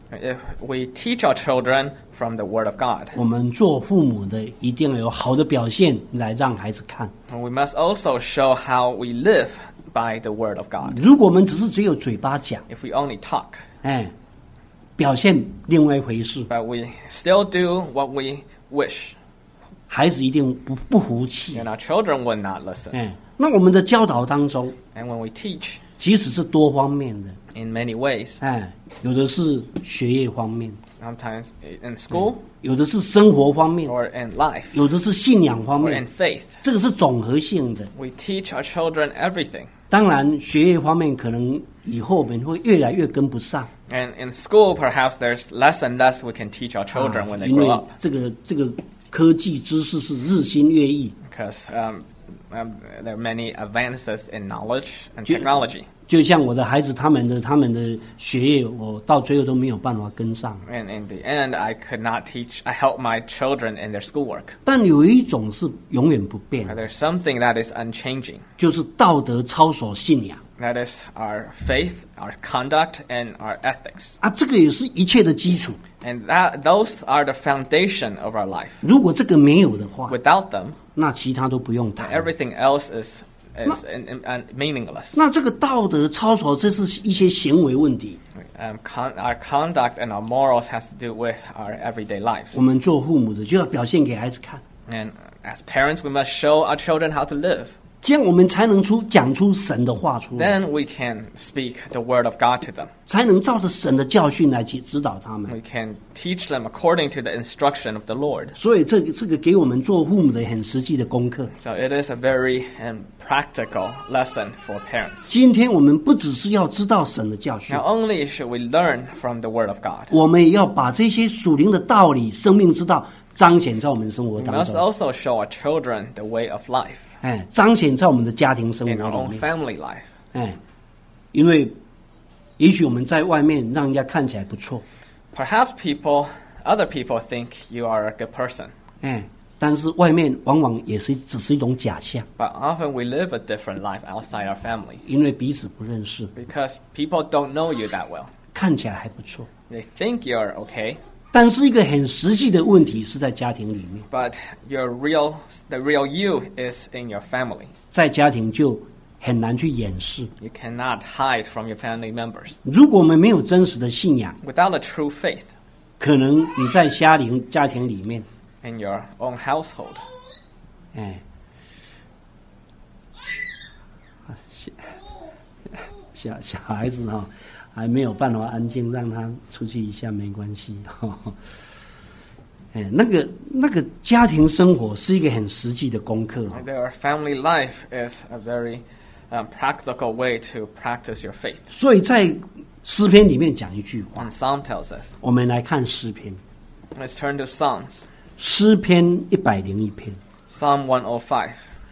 If we teach our children from the Word of God, 我们做父母的一定要有好的表现来让孩子看。 we must also show how we live by the Word of God. 如果我们只是只有嘴巴讲， If we only talk, 哎，表现另外一回事， but we still do what we wish, 孩子一定不不服气。 and our children will not listen. 哎，那我们的教导当中， And when we teach 其实是多方面的， in many ways, 哎，有的是学业方面， sometimes in school 有的是生活方面， or in life 有的是信仰方 or 面 in，faith, 这个是总合性的。 we teach our children everything. 当然，学业方面可能以后我们会越来越跟不上， And in school, perhaps there's less and less we can teach our children 啊 when they 因 grow 为 up, 这个这个科技知识是日新月异。 because um, um, there are many advances in knowledge and Ju- technology. 就像我的孩子他们的他们的学业，我到最后都没有办法跟上。 And in the end, I could not teach. I help my children in their schoolwork. 但有一种是永远不变 But 的， there's something that is unchanging. 就是道德操守信仰 That is our faith, our conduct, and our ethics. 啊，这个也是一切的基础。 And that those are the foundation of our life. 如果这个没有的话， Without them, 那其他都不用谈。 everything else is is in, in, in meaningless. 那这个道德操守，这是一些行为问题。 Um, con- our conduct and our morals has to do with our everyday lives. 我们做父母的就要表现给孩子看， And as parents, we must show our children how to live. 这样我们才能出讲出神的话出来， Then we can speak the word of God to them. 才能照着神的教训来去指导他们。 We can teach them according to the instruction of the Lord. 所以这个这个给我们做父母的很实际的功课。 So it is a very um, practical lesson for parents. 今天我们不只是要知道神的教训 Not，only should we learn from the word of God, 我们也要把这些属灵的道理、生命之道彰显在我们生活 we 当 must 中， also show our children the way of life 哎，彰显在我们的家庭生 in our 活 own 里面， family life. 哎，因为也许我们在外面让人家看起来不错， Perhaps people, other people think you are a good person, 哎，但是外面往往也是只是一种假象， but often we live a different life outside our family 因为彼此不认识， because people don't know you that well. 看起来还不错， They think you're okay, 但是一个很实际的问题是在家庭里面， but your real, the real you is in your family. 在家庭就很难去掩饰。 You cannot hide from your family members. 如果我们没有真实的信仰， Without a true faith 可能你在家庭家庭里面， in your own household, 哎，小小小孩子哈、还没有办法安静，让他出去一下没关系哈、哎，那个那个家庭生活是一个很实际的功课、哦。 their family life is a very um, practical way to practice your faith. 所以在诗篇里面讲一句话， And Psalm tells us. 我们来看诗篇， Let's turn to Psalms. 诗篇一百零一篇， Psalm one oh five.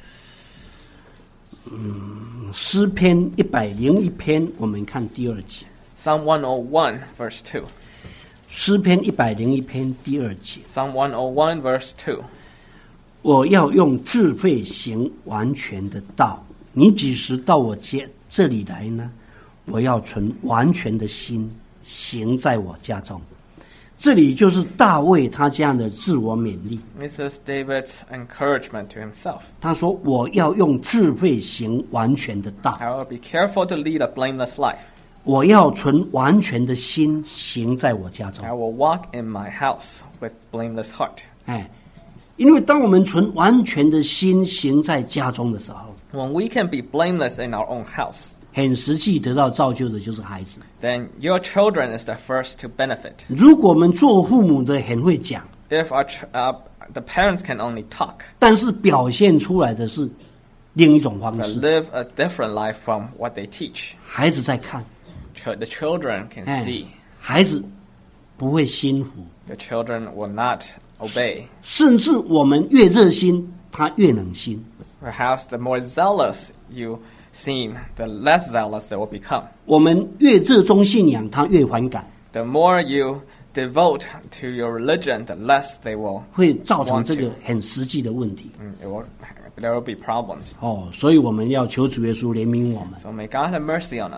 诗篇一百零一篇，我们看第二节。 Psalm one oh one, verse two. 诗篇一百零一篇第二节， Psalm one oh one, verse two. 我要用智慧行完全的道。你几时到我家这里来呢？我要存完全的心行在我家中。这里就是大卫他这样的自我勉励。 This is David's encouragement to himself. 他说：“我要用智慧行完全的道， I will be careful to lead a blameless life. 我要存完全的心行在我家中。 I will walk in my house with blameless heart. ” 哎，因为当我们存完全的心行在家中的时候， When we can be blameless in our own house, 很实际得到造就的就是孩子。 then your children is the first to benefit. 如果我们做父母的很会讲， If our ch- uh, the parents can only talk, 但是表现出来的是另一种方 but 式， live a different life from what they teach, 孩子在看， Ch- the children can 哎 see. 孩子不会心服， The children will not obey. 甚至我们越热心，他越冷心。 Perhaps the more zealous you seem, the less zealous they will become. 我们越热衷信仰，他越反感， The more you devote to your religion, the less they will. 会造成这个很实际的问题。 mm, It will there will be problems. 哦，所以我们要求主耶稣怜悯我们。 So may God have mercy on us.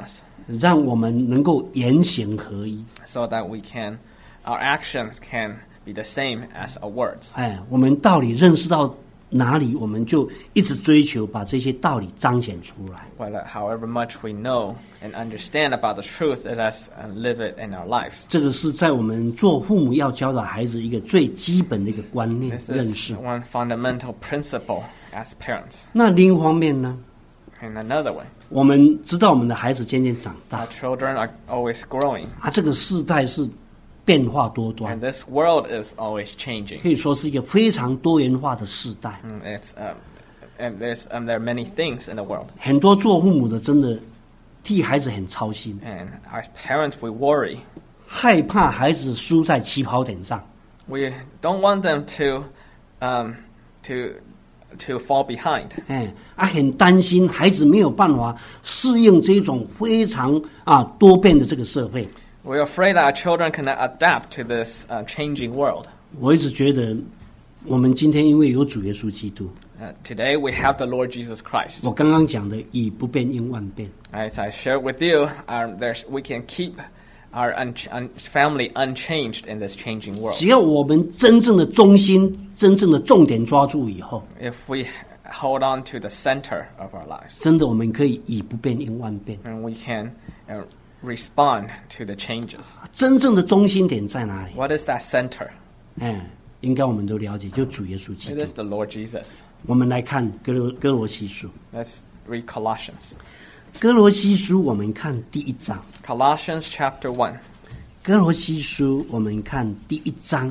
让我们能够言行合一。 so that we can, our actions can be the same as our words. 哎，我们道理认识到哪里，我们就一直追求把这些道理彰显出来。 Well, however much we know and understand about the truth, let us uh, live it in our lives. 这个是在我们做父母要教导孩子一个最基本的一个观念 This 认 is 识。 one fundamental principle as parents. 那另一方面呢， In another way, 我们知道我们的孩子渐渐长 our 大 children are always growing, 啊，这个世代是变化多 and 端， this world is always changing. 可以说是一个非常多元化的世代。 Mm, It's um, and there's um, there are many things in the world, 很多做父母的真的替孩子很操心， and as parents we worry. 害怕孩子输在起跑点上。 We don't want them to um, to to fall behind. 哎，啊，很担心孩子没有办法适应这种非常啊多变的这个社会。 We're afraid that our children cannot adapt to this uh, changing world. 我一直觉得，我们今天因为有主耶稣基督， Uh, today we have the Lord Jesus Christ. 我刚刚讲的以不变应万变， As I shared with you, um, there's, we can keep our un- un- family unchanged in this changing world. 只要我们真正的中心、真正的重点抓住以后， If we hold on to the center of our lives, 真的我们可以以不变应万变。 and we can uh, respond to the changes. 真正的中心点在哪里？ What is that center? 哎，应该我们都了解，就主耶稣基 It 督 is。the Lord Jesus. 我们来看哥罗哥罗西书， Let's read Colossians. 哥罗西书我们看第一章， Colossians chapter one. 哥罗西书我们看第一章，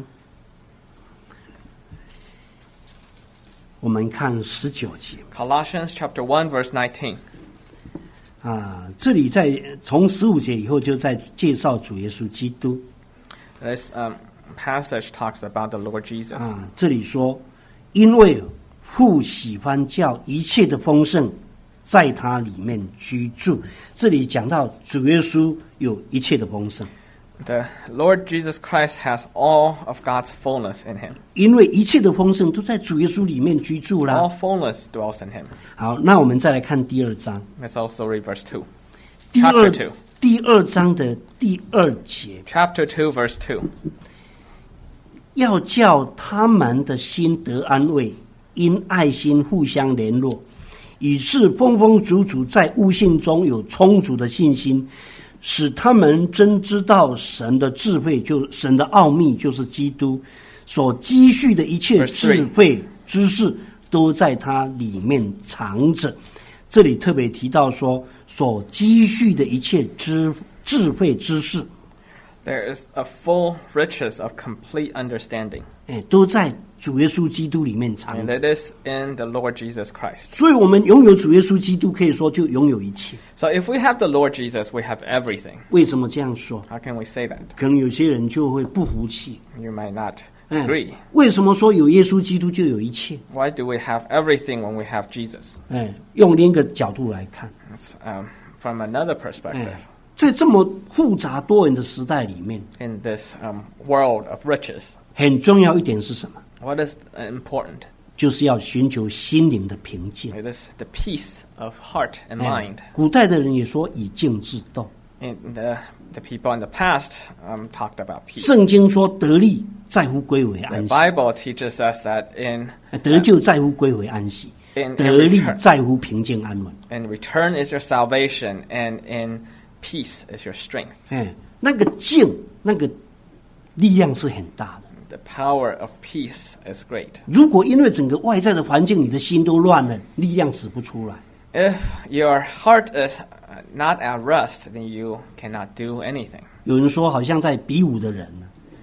我们看十九节 Colossians chapter one, verse nineteen. 啊，这里在从十五节以后就在介绍主耶稣基督 This um, passage talks about the Lord Jesus. 啊，这里说，因为父喜欢叫一切的丰盛在他里面居住。这里讲到主耶稣有一切的丰盛， The Lord Jesus Christ has all of God's fullness in him. 因为一切的丰盛都在主耶稣里面居住 All 啦。 fullness dwells in him. 好，那我们再来看第二章， Let's also read verse two. 第二 Chapter two. 第二章的第二节， Chapter two, verse two. 要叫他们的心得安慰，因爱心互相联络，以致丰丰足足在悟性中有充足的信心，使他们真知道神的智慧，就神的奥秘就是基督所积蓄的一切 Verse three. 智慧知识，都在他里面藏着。这里特别提到说，所积蓄的一切知智慧知识， There is a full riches of complete understanding, 哎，都在主耶稣基督里面藏 and 着。 it is in the Lord Jesus Christ. 所以，我们拥有主耶稣基督，可以说就拥有一切。 So if we have the Lord Jesus, we have everything. 为什么这样说？ How can we say that? 可能有些人就会不服气。 You might not 哎 agree. 为什么说有耶稣基督就有一切？ Why do we have everything when we have Jesus? 哎，用另一个角度来看， It's, um, from another perspective, 哎，在这么复杂多元的时代里面， in this um, world of riches, 很重要一点是什么？ what is important? 就是要寻求心灵的平静。 It is the peace of heart and 哎 mind. 古代的人也说以静制动。 And the, the people in the past um, talked about peace. 圣经说得力在乎归为 The 安息， Bible teaches us that in 得救在乎归为安息， in, 得 in, 力 return, 在乎平静安稳。 in return is your salvation, and in peace is your strength. 哎，那个静，那个力量是很大的。 The power of peace is great. 如果因为整个外在的环境，你的心都乱了，力量使不出来。 If your heart is uh, not at rest, then you cannot do anything. 有人说，好像在比武的人，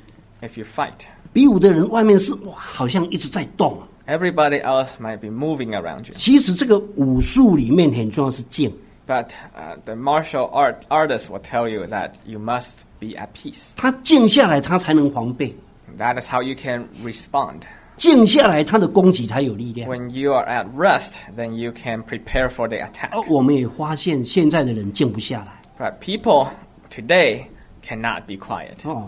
If you fight, 比武的人外面是哇，好像一直在动。 everybody else might be moving around you. 其实这个武术里面很重要是静， But uh, the martial art artist will tell you that you must be at peace. 他静下来，他才能防备； That is how you can respond. 静下来，他的攻击才有力量。 When you are at rest, then you can prepare for the attack. 而我们也发现，现在的人静不下来 But people today cannot be quiet. 哦。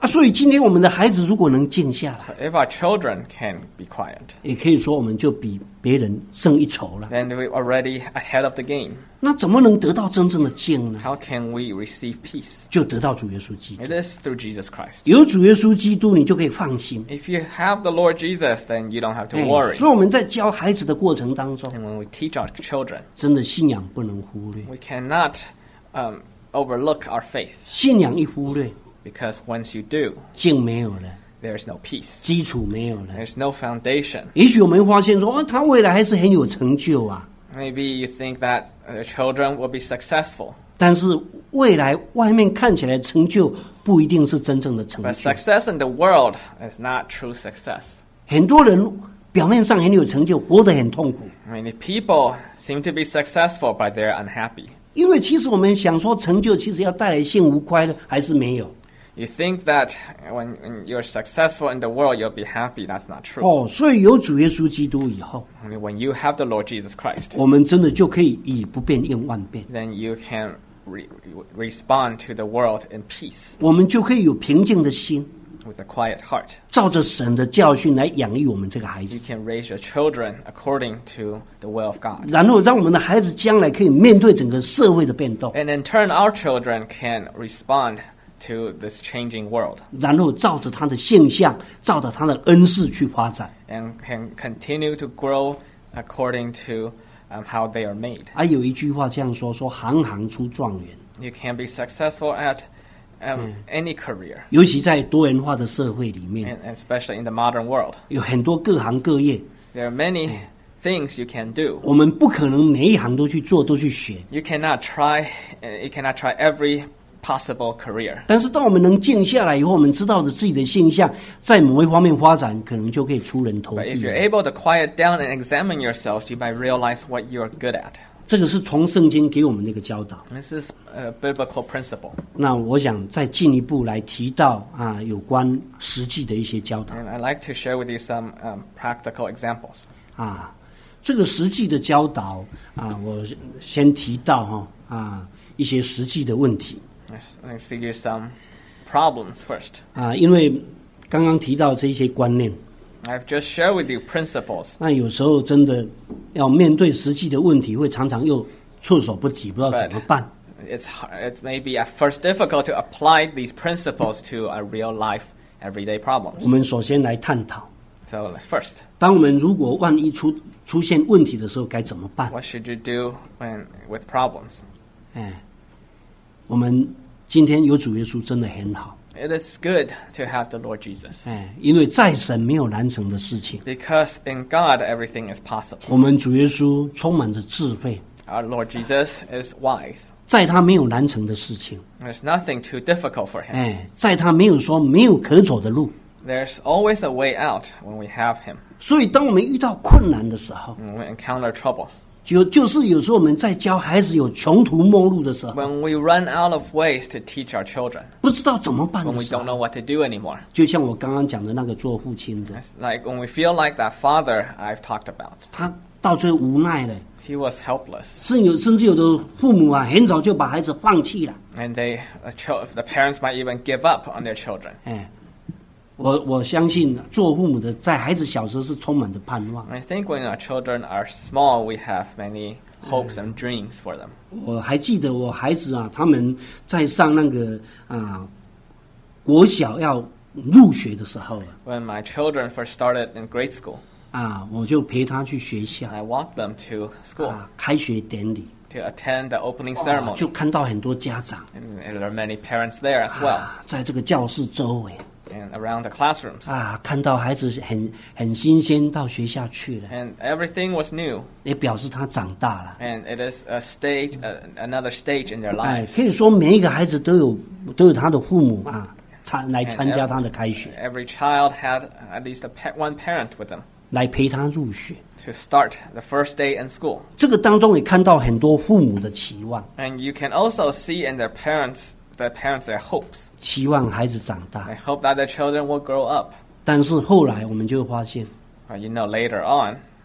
啊，所以今天我们的孩子如果能静下来， So if our children can be quiet, 也可以说我们就比别人胜一筹了。 then we're already ahead of the game. 那怎么能得到真正的静呢？ How can we receive peace? 就得到主耶稣基督。 It is through Jesus Christ. 有主耶稣基督，你就可以放心。 If you have the Lord Jesus, then you don't have to 哎 worry. 所以我们在教孩子的过程当中， And when we teach our children, 真的信仰不能忽略。 we cannot um, overlook our faith, 信仰一忽略， because once you do, 静没有了， there is no peace. 基础没有了。 There's no foundation. 也许我们发现说，啊，他未来还是很有成就啊。 Maybe you think that your children will be successful, 但是未来外面看起来成就不一定是真正的成 but 就。 success in the world is not true success. 很多人表面上很有成就，活得很痛苦。 I mean, if people seem to be successful, but they're unhappy. 因为其实我们想说成就，其实要带来幸福快乐，还是没有。 You think that when, when you're successful in the world, you'll be happy. That's not true. 哦，所以有主耶稣基督以后， I mean, when you have the Lord Jesus Christ, 我们真的就可以以不变应万变， then you can re- respond to the world in peace 我们就可以有平静的心， with a quiet heart. 照着神的教训来养育我们这个孩 You 子， can raise your children according to the will of God. 然后让我们的孩子将来可以面对整个社会的变动， And in turn, our children can respond to this changing world 然后照着他的现象，照着他的恩赐去发展。 and can continue to grow according to um, how they are made. 还有一句话这样说：说行行出状元。 You can be successful at um, any career, 尤其在多元化的社会里面， and, and especially in the modern world. 有很多各行各业， There are many things you can do. 我们不可能每一行都去做，都去学。 You cannot try. Uh, you cannot try every possible career. 但是当我们能静下来以后，我们知道了自己的现象，在某一方面发展，可能就可以出人头 But if 地 you're 了。 able to quiet down and examine yourselves, you might realize what you're good at. 这个是从圣经给我们的一个教导。 This is a biblical principle. 那我想再进一步来提到啊，有关实际的一些教导 And I'd like to share with you some um, practical examples. 啊。这个实际的教导啊，我先提到哈啊一些实际的问题 Let's see you some problems first. 啊，因为刚刚提到这一些观念， I've just shared with you principles. 那有时候真的要面对实际的问题，会常常又措手不及，不知道怎么办。 It's hard, it's maybe at first difficult to apply these principles to a real life, everyday 我 problems. 们首先来探讨， So first, 当我们如果万一出出现问题的时候该怎么办？ what should you do when with problems? 哎，我们今天有主耶稣真的很好， It is good to have the Lord Jesus. 哎，因为在神没有难成的事情。 Because in God, everything is possible. 我们主耶稣充满着智慧， Our Lord Jesus is wise. 在他没有难成的事情， There's nothing too difficult for him. 哎，在他没有说没有可走的路。 There's always a way out when we have him, 所以，当我们遇到困难的时候， when we encounter trouble. 就就是有时候我们在教孩子有穷途末路的时候， When we run out of ways to teach our children, 不知道怎么办 when 的 we 时 don't 候， know what to do anymore. 就像我刚刚讲的那个做父亲的， It's like when we feel like that father I've talked about. 他到最后无奈了， He was helpless. 甚有甚至有的父母啊，很早就把孩子放弃了。 And they, the, chil- the parents might even give up on their children. 哎，我我相信做父母的在孩子小时候是充满着盼望。 I think when our children are small, we have many hopes and dreams for them. 我还记得我孩子啊，他们在上那个啊国小要入学的时候啊， When my children first started in grade school, 啊，我就陪他去学校 I walked them to school 啊，开学典礼， to attend the opening 啊 ceremony. 就看到很多家长 And there are many parents there as well, 啊，在这个教室周围 and around the classrooms. 啊，看到孩子很很新鲜到学校去了， And everything was new. 也表示他长大了。 And it is a stage, uh, another stage in their 哎， lives. 可以说每一个孩子都有都有他的父母啊参来参加他的开学， Every child had at least a pa- one parent with them 来陪他入学。 to start the first day in school. 这个当中也看到很多父母的期望， And you can also see in their parents, the parents, their hopes. 期望孩子长大。 They hope that their children will grow up. 但是后来我们就会发现， Uh, you know, later on,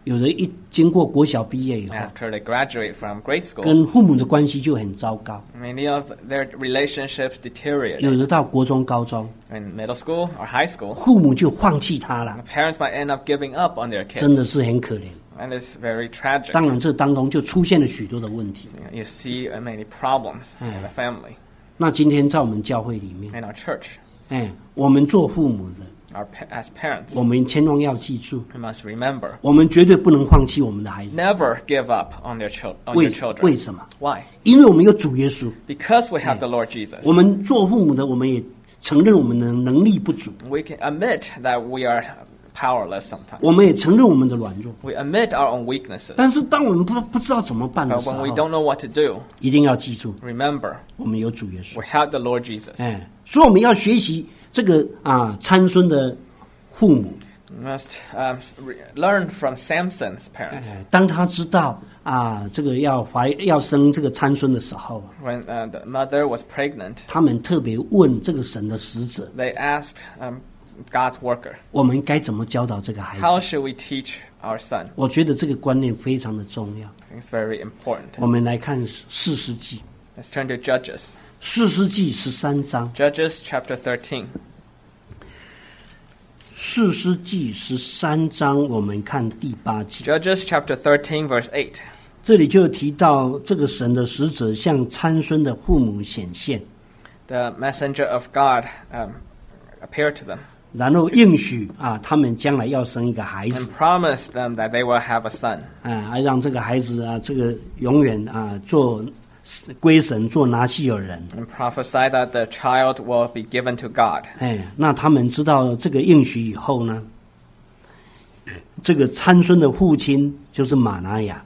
有的一经过国小毕业以后， after they graduate from grade school, 跟父母的关系就很糟糕。 many of their relationships 有 deteriorate. 的到国中、高中， In middle school or high school, 父母就放弃他 the 了， parents might end up giving up on their 真 kids. 的是很可怜。 And it's very tragic. 当然，这当中就出现了许多的问题。 You see uh, many problems in the family, 那今天在我们教会里面， in our church. 哎，我们做父母的， Our pa- as parents, 我们千万要记住， we must remember, 我们绝对不能放弃我们的孩子。 never give up on their chil- on 为 your children. 为什么？ Why? 因为我们有主耶稣。 Because we have the Lord Jesus. 我们做父母的，我们也承认我们的能力不足， We can admit that we are powerless sometimes. 我们也承认我们的软弱。 We admit our own weaknesses. 但是当我们不不知道怎么办的 But 时 when we 候， don't know what to do, 一定要记住， remember, 我们有主耶稣 we。have the Lord Jesus. 哎，所以我们要学习这个啊参孙的父母。 We must um, s- re- learn from Samson's parents. 哎，当他知道啊这个要怀要生这个参孙的时候， When uh, the mother was pregnant, 他们特别问这个神的使者， they asked um, God's worker, 我们该怎么教导这个孩 how 子？ should we teach our son? 我觉得这个观念非常的重要。 I think it's very important. 我们来看四世纪， Let's turn to Judges. 四世纪十三章， Judges chapter thirteen. 四世纪十三章，我们看第八节， Judges chapter thirteen, verse eight. 这里就提到这个神的使者向参孙的父母显现， The messenger of God um, appeared to them 然后应许啊，他们将来要生一个孩 and 子， promised them that they will have a son. 啊，还让这个孩子啊，这个永远啊做归神，做拿西尔人。 And prophesied that the child will be given to God. 哎，那他们知道这个应许以后呢，这个参孙的父亲就是马拿雅，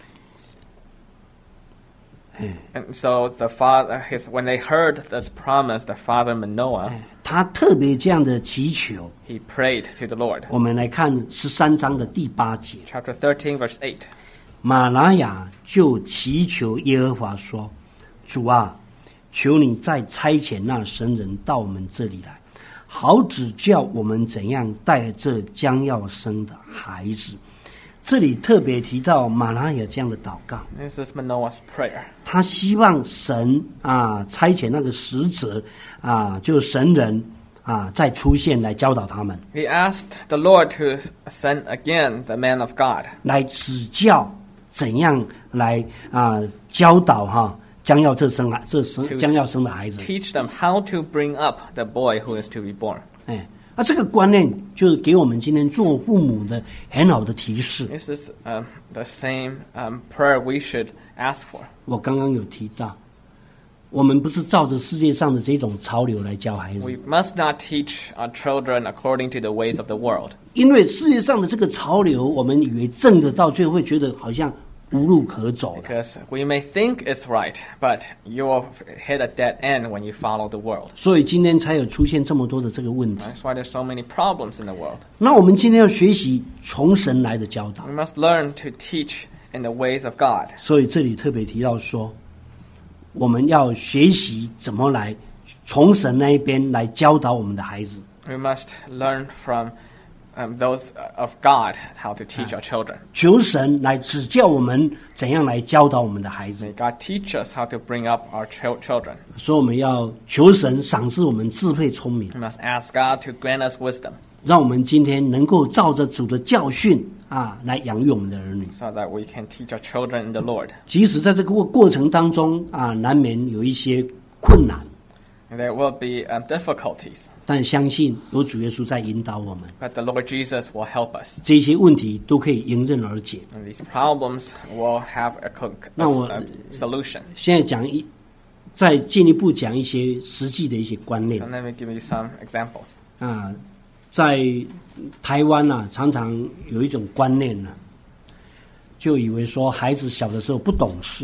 And so the father, his, when they heard this promise, the father Manoah, 他特别这样的祈求。 he prayed to the Lord. 我们来看十三章的第八节， Chapter thirteen, verse eight. 马拿雅就祈求耶和华说：“主啊，求你再差遣那神人到我们这里来，好指教我们怎样带这将要生的孩子。”这里特别提到马拿雅这样的祷告， This is Manoah's prayer. 他希望神啊差遣那个使者啊，就神人啊再出现来教导他们， He asked the Lord to send again the man of God 来指教怎样来啊教导哈将要这生孩这生将要生的孩子。 teach them how to bring up the boy who is to be born. 哎，那这个观念就是给我们今天做父母的很好的提示。 This is um, the same um, prayer we should ask for. 我刚刚有提到，我们不是照着世界上的这种潮流来教孩子， We must not teach our children according to the ways of the world. 因为世界上的这个潮流，我们以为正的，到最后会觉得好像无路可走了。 Because we may think it's right, but you will hit a dead end when you follow the world. 所以今天才有出现这么多的这个问题。 That's why there's so many problems in the world. 那我们今天要学习从神来的教导， We must learn to teach in the ways of God. 所以这里特别提到说，我们要学习怎么来从神那一边来教导我们的孩子。 We must learn from um, those of God how to teach our children. 求神来指教我们怎样来教导我们的孩子， May God teach us how to bring up our ch- children. 所以我们要求神赏赐我们智慧聪明， We must ask God to grant us wisdom 让我们今天能够照着主的教训啊来养育我们的儿女。 so that we can teach our children in the Lord. 即使在这个过过程当中啊，难免有一些困难， And there will be um, difficulties, 但相信有主耶稣在引导我们， but the Lord Jesus will help us. 这些问题都可以迎刃而解。 And these problems will have a, co- a, 那我- a solution. 现在讲一，再进一步讲一些实际的一些观念 So let me give you some examples. 啊，在台湾啊，常常有一种观念呢、啊，就以为说孩子小的时候不懂事，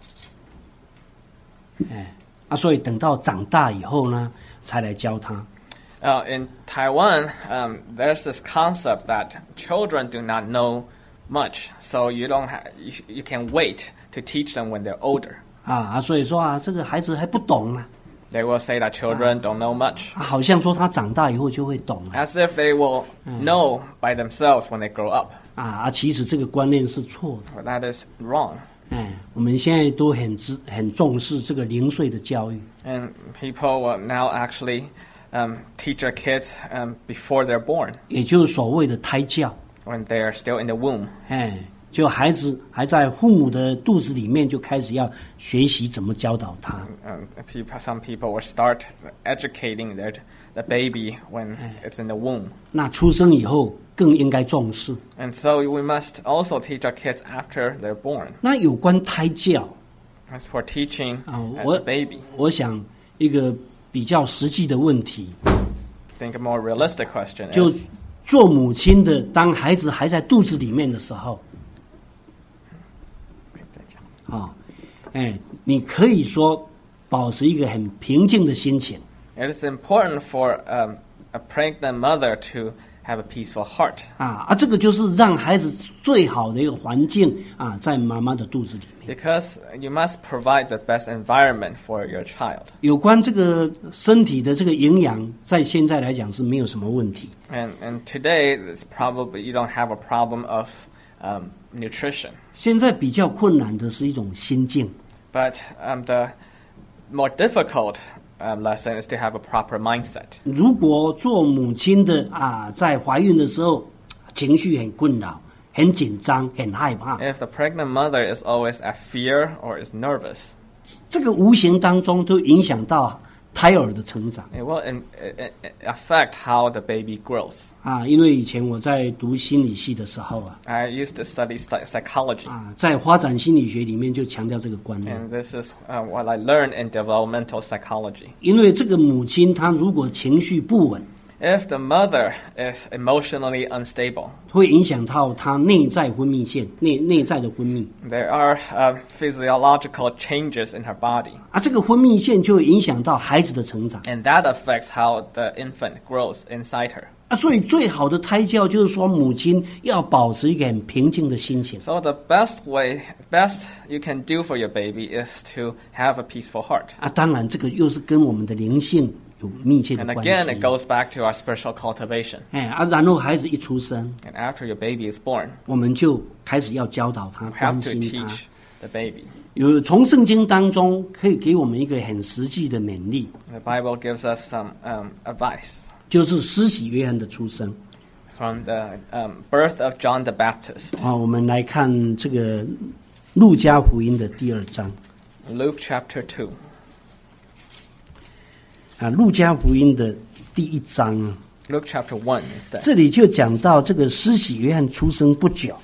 哎，啊，所以等到长大以后呢，才来教他。 Uh, in Taiwan, um, there's this concept that children do not know much, so you don't ha- you, sh- you can wait to teach them when they're older. 啊啊，所以说啊，这个孩子还不懂啊， They will say that children don't know much, 啊好像说他长大以后就会懂了。 as if they will know by themselves when they grow up. 啊啊，其实这个观念是错的。 Well, that is wrong. 哎，我们现在都很知很重视这个零岁的教育。 And people will now actually um, teach their kids um, before they're born, 也就是所谓的胎教。 when they are still in the womb. 哎，就孩子还在父母的肚子里面，就开始要学习怎么教导他。 Um, people, some people will start educating their the baby when it's in the womb. 那出生以后更应该重视。 And so we must also teach our kids after they're born. 那有关胎教 As for teaching 啊， uh, 我 the baby, 我想一个比较实际的问题， I think a more realistic question 就 is, 做母亲的，当孩子还在肚子里面的时候，啊，哎，你可以说保持一个很平静的心情。 it is important for um, a pregnant mother to have a peaceful heart. 啊啊，这个就是让孩子最好的一个环境啊，在妈妈的肚子里面。 Because you must provide the best environment for your child. 有关这个身体的这个营养，在现在来讲是没有什么问题。 And and today it's probably you don't have a problem of um, nutrition. 现在比较困难的是一种心境。 But um, the more difficult um, lesson is to have a proper mindset. 如果做母亲的啊，在怀孕的时候情绪很困扰、很紧张、很害怕， If the pregnant mother is always at fear or is nervous, 这个无形当中都影响到胎儿的成长 it will in, it, it affect how the baby grows. 啊。因为以前我在读心理系的时候啊， I used to study st- psychology, 啊，在发展心理学里面就强调这个观念。 and this is uh, what I learned in developmental psychology. 因为这个母亲她如果情绪不稳， If the mother is emotionally unstable, 会影响到她内在分泌腺内内在的分泌 there are uh, physiological changes in her body, 啊，这个分泌腺就会影响到孩子的成长 and that affects how the infant grows inside her. 啊。所以最好的胎教就是说，母亲要保持一个很平静的心情 So the best way, best you can do for your baby is to have a peaceful heart. 啊。当然，这个又是跟我们的灵性有密切的 And 关 again, it 系。 goes back to our spiritual cultivation. 哎啊，然后孩子一出生， And after your baby is born, 我们就开始要教导他、 you have 关 to 心他。 teach the baby. 有从圣经当中可以给我们一个很实际的勉励， The Bible gives us some um, advice 就是施洗约翰的出生。 from the um, birth of John the Baptist. 啊，我们来看这个路加福音的第二章 Luke chapter two. 啊，路加福音的第一章啊， Luke chapter one instead. 这里就讲到这个施洗约翰出生不久，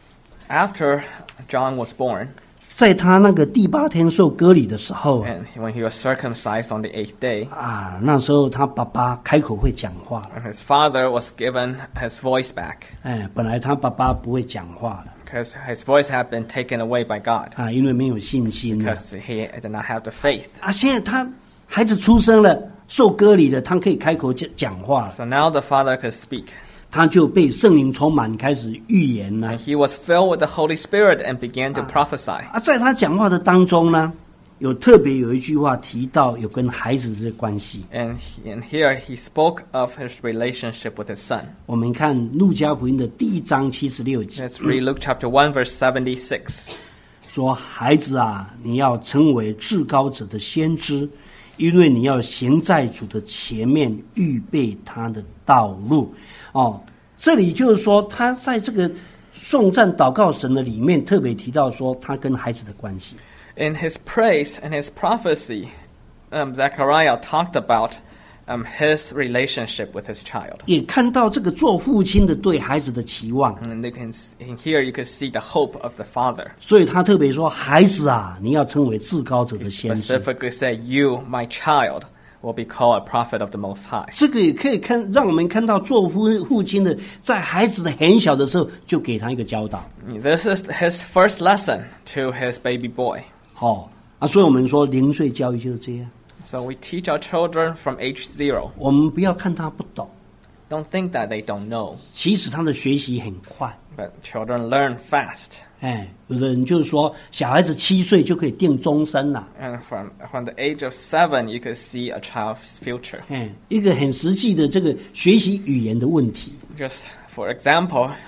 After John was born, 在他那个第八天受割礼的时候 and when he was circumcised on the eighth day, 啊，那时候他爸爸开口会讲话了。 and his father was given his voice back, 哎，本来他爸爸不会讲话了 because his voice had been taken away by God, 啊，因为没有信心了 because he did not have the faith. 啊。现在他孩子出生了，受割礼了，他可以开口讲讲话了， So now the father could speak, 他就被圣灵充满，开始预言了 and he was filled with the Holy Spirit and began to prophesy. 啊。在他讲话的当中呢，有特别有一句话提到有跟孩子的关系。 And, he, and here he spoke of his relationship with his son. 我们看路加福音的第一章七十六节， Let's read Luke chapter one, verse seventy-six. 说：“孩子啊，你要成为至高者的先知，因为你要行在主的前面，预备他的道路。”哦，这里就是说，他在这个颂赞祷告神的里面，特别提到说他跟孩子的关系。 In his praise and his prophecy, um, Zechariah talked about um, his relationship with his child. 也看到这个做父亲的对孩子的期望， And you can, in here you can see the hope of the father. 所以他特别说：“孩子啊，你要成为至高者的先知。” Specifically said, you, my child, will be called a prophet of the Most High. 这个也可以看，让我们看到做父父亲的，在孩子的很小的时候就给他一个教导。 This is his first lesson to his baby boy. 好啊，所以我们说零岁教育就是这样。 So we teach our children from age zero. 我们不要看他不懂， Don't think that they don't know, 其实他的学习很快。 but children learn fast. 哎，有的人就是说，小孩子七岁就可以定终身了。 And from, from the age of seven, you could see a child's future. 哎，一个很实际的这个学习语言的问题。 Just for example, um,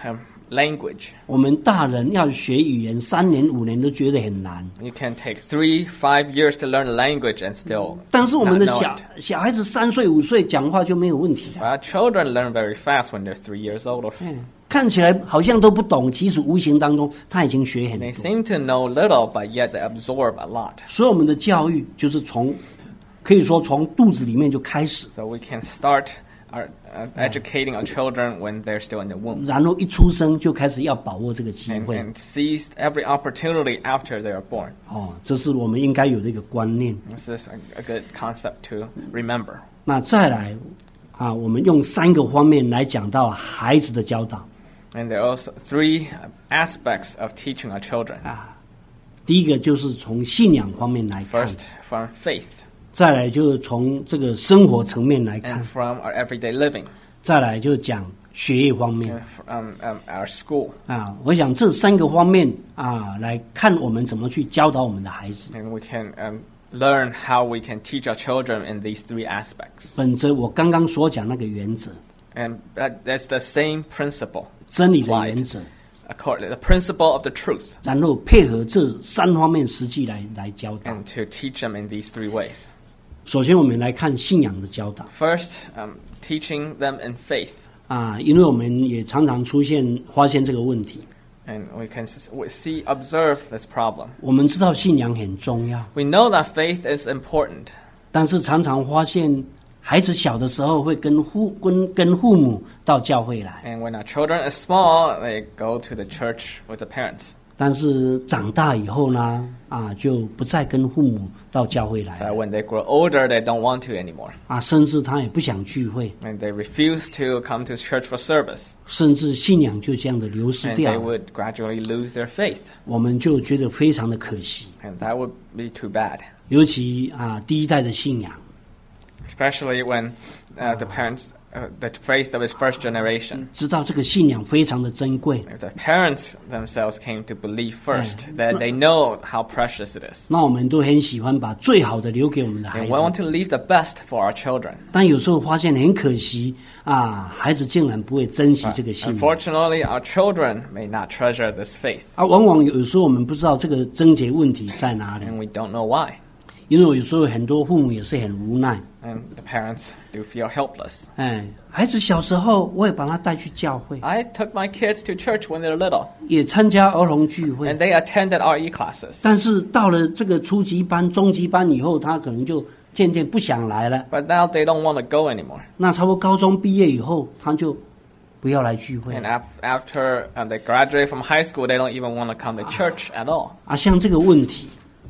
language. 我们大人要学语言，三年五年都觉得很难。 You can take three, five years to learn a language and still 但是我们 not 的 know 小 it. 小孩子三岁五岁讲话就没有问题了。 But our children learn very fast when they're three years old. Or 看起来好像都不懂，其实无形当中他已经学很 they 多。 seem to know little, but yet they absorb a lot. 所以我们的教育就是从，可以说从肚子里面就开始， So we can start our, uh, educating our children when they're still in the womb. 然后一出生就开始要把握这个机 And, 会。 and seize every opportunity after they are born. 哦，这是我们应该有的一个观念。 This is a, a good concept to remember. 那再来啊，我们用三个方面来讲到孩子的教导。 And there are also three aspects of teaching our children. 啊，第一个就是从信仰方面来看， First, from faith, 再来就是从这个生活层面来 and 看， from our everyday living, 再来就讲学业方面 and from um, our school. 啊。我想这三个方面啊，来看我们怎么去教导我们的孩子。 And we can um, learn how we can teach our children in these three aspects. 本着我刚刚所讲那个原则， And that, that's the same principle, 真理的原则， according, the principle of the truth, 然后配合这三方面实际来来教导。 and to teach them in these three ways. 首先，我们来看信仰的教导 First, um, teaching them in faith. 啊，因为我们也常常出现发现这个问题。 And we can s- we see, observe this problem. 我们知道信仰很重要， We know that faith is important, 但是常常发现孩子小的时候会跟父跟跟父母到教会来， and when our children are small, they go to the church with the parents. 但是长大以后呢，啊，就不再跟父母到教会来 But 了 when they grow older, they don't want to anymore, 啊，甚至他也不想聚会， and they refuse to come to church for service, 甚至信仰就这样的流失 and 掉 they 了， would gradually lose their faith, 我们就觉得非常的可惜。 and that would be too bad, 尤其啊，第一代的信仰， especially when uh, the parents, uh, the faith of his first generation. 知道这个信仰非常的珍贵， If the parents themselves came to believe first, that they know how precious it is. 那我们都很喜欢把最好的留给我们的孩 And 子 we，want to leave the best for our children. 但有时候发现很可惜啊，孩子竟然不会珍惜这个信仰。 Unfortunately, our children may not treasure this faith, 啊，往往有时候我们不知道这个症结问题在哪里， and we don't know why. 因为有时候很多父母也是很无奈。 And the parents do feel helpless. 哎，孩子小时候我也把他带去教会， I took my kids to church when they were little, 也参加儿童聚会 and，they attended R E classes. 但是到了这个初级班、中级班以后，他可能就渐渐不想来了。 But now they don't want to go anymore. 那差不多高中毕业以后，他就不要来聚会 And af- after uh, they graduate from high school, they don't even want to come to church at all. 啊。像这个问题，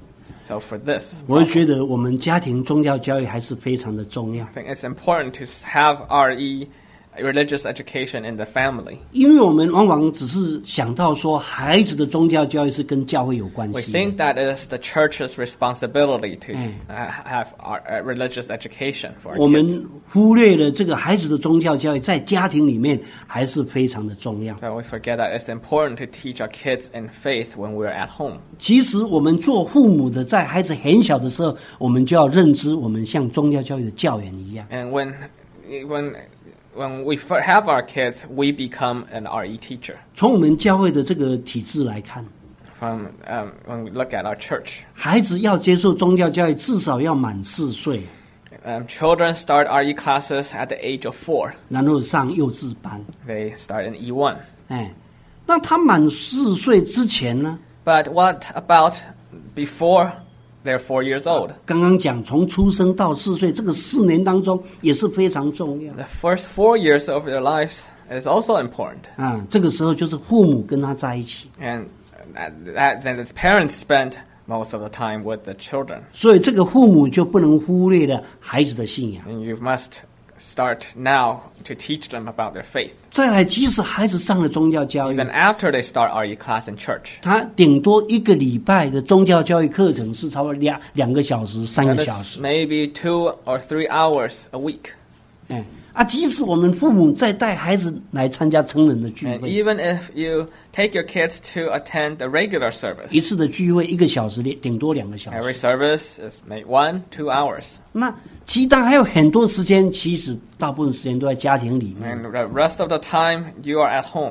So for this, 我会觉得我们家庭宗教教育还是非常的重要， I think it's important to have R E, religious education, in the family. 因为我们往往只是想到说，孩子的宗教教育是跟教会有关 We 系的。 think that it is the church's responsibility to Mm. uh, have our, uh, religious education for our 我 kids. 们忽略了这个孩子的宗教教育在家庭里面还是非常的重要。 But we forget that it's important to teach our kids in faith when we're at home. 其实我们做父母的，在孩子很小的时候，我们就要认知，我们像宗教教育的教员一样。 And when, when, when we f- have our kids, we become an R E teacher. 从我们教会的这个体制来看， From um, when we look at our church, 孩子要接受宗教教育，至少要满四岁， um, children start R E classes at the age of four. 然后上幼稚班。 They start in E one. 哎，那他满四岁之前呢？ But what about before they're four years old? 刚刚讲从出生到四岁这个四年当中也是非常重要 The first four years of their lives is also important. 啊。这个时候就是父母跟他在一起， And that, that, then the parents spend most of the time with the children. 所以这个父母就不能忽略了孩子的信仰。 And you must start now to teach them about their faith. 再来，即使孩子上了宗教教育， Even after they start R E class in church. 他顶多一个礼拜的宗教教育课程是超过两两个小时、三 And 个 it's 小时。 maybe two or three hours a week. 哎，啊，即使我们父母再带孩子来参加成人的聚 And 会， even if you take your kids to attend the regular service, 一次的聚会一个小时，顶多两个小 every 时。 service is maybe one, two hours. 那其他还有很多时间，其实大部分时间都在家庭里面。 And the rest of the time, you are at home.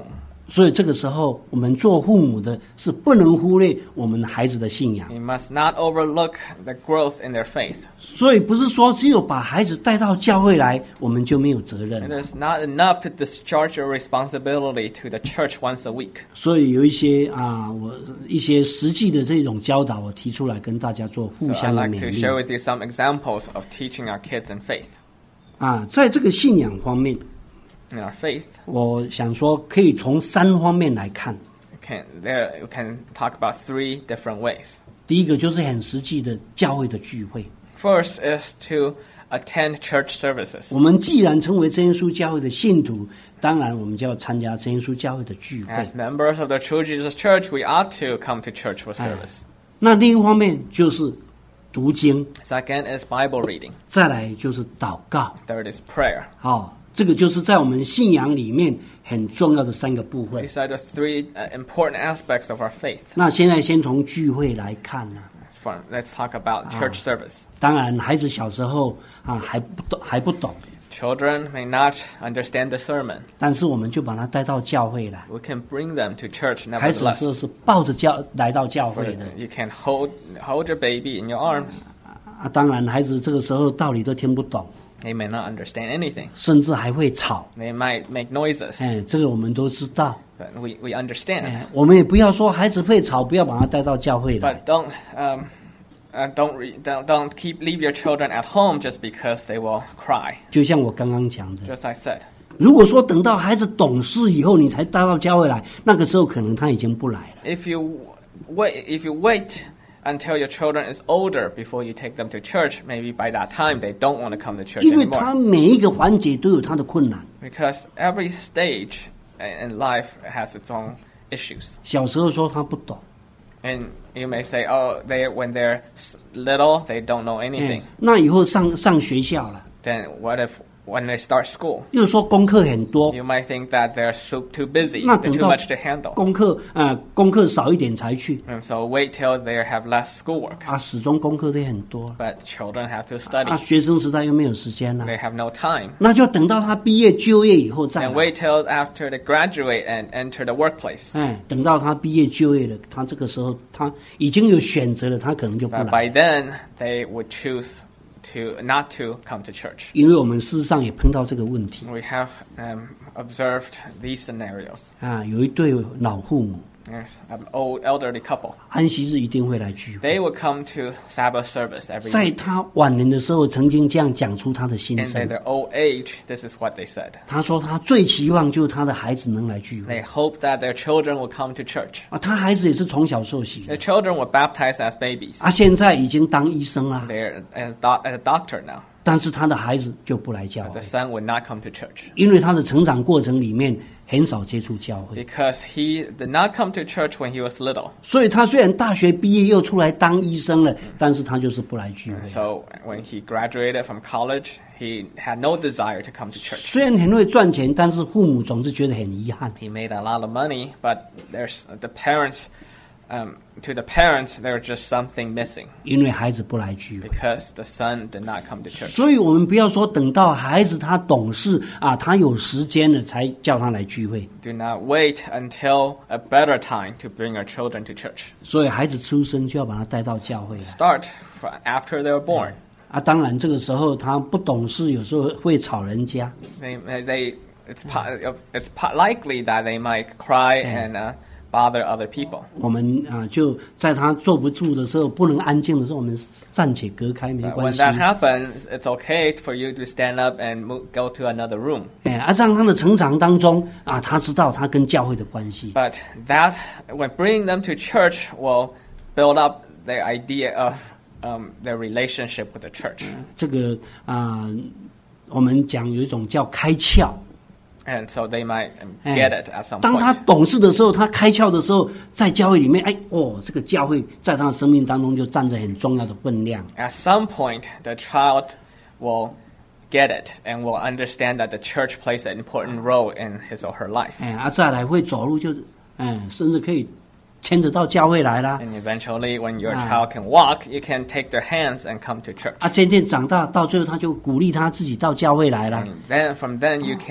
所以这个时候，我们做父母的是不能忽略我们孩子的信仰。 We must not overlook the growth in their faith. 所以不是说只有把孩子带到教会来，我们就没有责任 It is not enough to discharge your responsibility to the church once a week. 所以有一些啊，我一些实际的这种教导，我提出来跟大家做互 So 相 I'd 的 like 勉 to 励 share with you some examples of teaching our kids in faith. 啊。在这个信仰方面， In our faith, 我想说可以从三方面来看。 we can, there, we can talk about three different ways. 第一个就是很实际的教会的聚会。 First is to attend church services. 我们既然成为真耶稣教会的信徒，当然我们就要参加真耶稣教会的聚会。 As members of the True Jesus Church, we ought to come to church for service. 那另一方面就是读经， Second is Bible reading. 再来就是祷告。 Third is prayer. 好，这个就是在我们信仰里面很重要的三个部分。 These are the three uh, important aspects of our faith. 那现在先从聚会来看呢、 It's fun. Let's talk about church service. 当然，孩子小时候啊还不懂，还不懂， Children may not understand the sermon. 但是我们就把他带到教会来。 We can bring them to church 开始的时候 nevertheless. 是抱着教来到教会的 You can hold hold your baby in your arms. 啊，当然孩子这个时候道理都听不懂， They may not understand anything. 甚至还会吵。 They might make noises. 哎，这个我们都知道。 But we, we understand. 哎，我们也不要说孩子会吵，不要把他带到教会来。 But don't um, uh, don't, re, don't don't keep leave your children at home just because they will cry. 就像我刚刚讲的， Just like I said. 如果说等到孩子懂事以后，你才带到教会来，那个时候可能他已经不来了。 If you wait, if you wait until your children is older before you take them to church, maybe by that time they don't want to come to church 因为他 anymore. 每一个环节都有他的困难。 Because every stage in life has its own issues. 小时候说他不懂， And you may say, oh, they when they're s- little, they don't know 哎 anything. 那以后上上学校了， Then what if when they start school, 又说功课很多， you might think that they're so too busy, 那 they're 等 too 到 much to handle. 功课呃功课少一点才去 And so wait till they have less schoolwork. 啊，始终功课都很多 But children have to 啊， study. 学生时代又没有时间了， They have no time. 那就等到他毕业就业以后再 And 来。 wait till after they graduate and enter the workplace. 哎，等到他毕业就业了，他这个时候他已经有选择了，他可能就不 But 来， by then, they would choose to not to come to church. 因为我们事实上也碰到这个问题 We have um, observed these scenarios. 啊，有一对老父母， There's an old elderly couple. 安息日一定会来聚会。 They would come to Sabbath service every 在 week. 他晚年的时候，曾经这样讲出他的心 And 声 in。their old age, this is what they said. 他说他最期望就是他的孩子能来聚会 They hope that their children will come to church. 啊，他孩子也是从小受洗 Their 的 children were baptized as babies. 啊，现在已经当医生了， They're a, doc- a doctor now. 但是他的孩子就不来教 The 会， son would not come to church 因为他的成长过程里面很少接触教会， because he did not come to church when he was little. 所以他虽然大学毕业又出来当医生了，但是他就是不来聚会。 So when he graduated from college, he had no desire to come to church. 虽然很会赚钱，但是父母总是觉得很遗憾。 He made a lot of money, but there's the parents. Um, to the parents, there's just something missing 因为孩子不来聚会， because the son did not come to church. 所以我们不要说等到孩子他懂事啊，他有时间了才叫他来聚会。 Do not wait until a better time to bring your children to church. 所以孩子出生就要把他带到教会来 Start fr- after they're born. 啊。当然这个时候他不懂事，有时候会吵人家。 They, they, it's, po- it's po- likely that they might cry and uh, bother other people. 我们啊就在他坐不住的时候，不能安静的时候，我们暂且隔开没 But 关 when 系。 that happens, it's okay for you to stand up and move, go to another room. 哎，啊，让他的成长当中啊，他知道他跟教会的关系。 But that, when bringing them to church, will build up their idea of um, their relationship with the church. 这个啊，我们讲有一种叫开窍。 And so they might um, 哎 get it at some 当他 point. 懂事的时候，他开窍的时候，在教会里面，哎，哦，这个教会在他的生命当中就占着很重要的分量。 At some point, the child will get it and will understand that the church plays an important role in his or her life. 哎，啊，再来会走路，就是，哎，甚至可以牵着到教会来啦。 And eventually, when your Ah. child can walk, you can take their hands and come to church. 啊，渐渐长大，到最后他就鼓励他自己到教会来啦。 And then from then, you can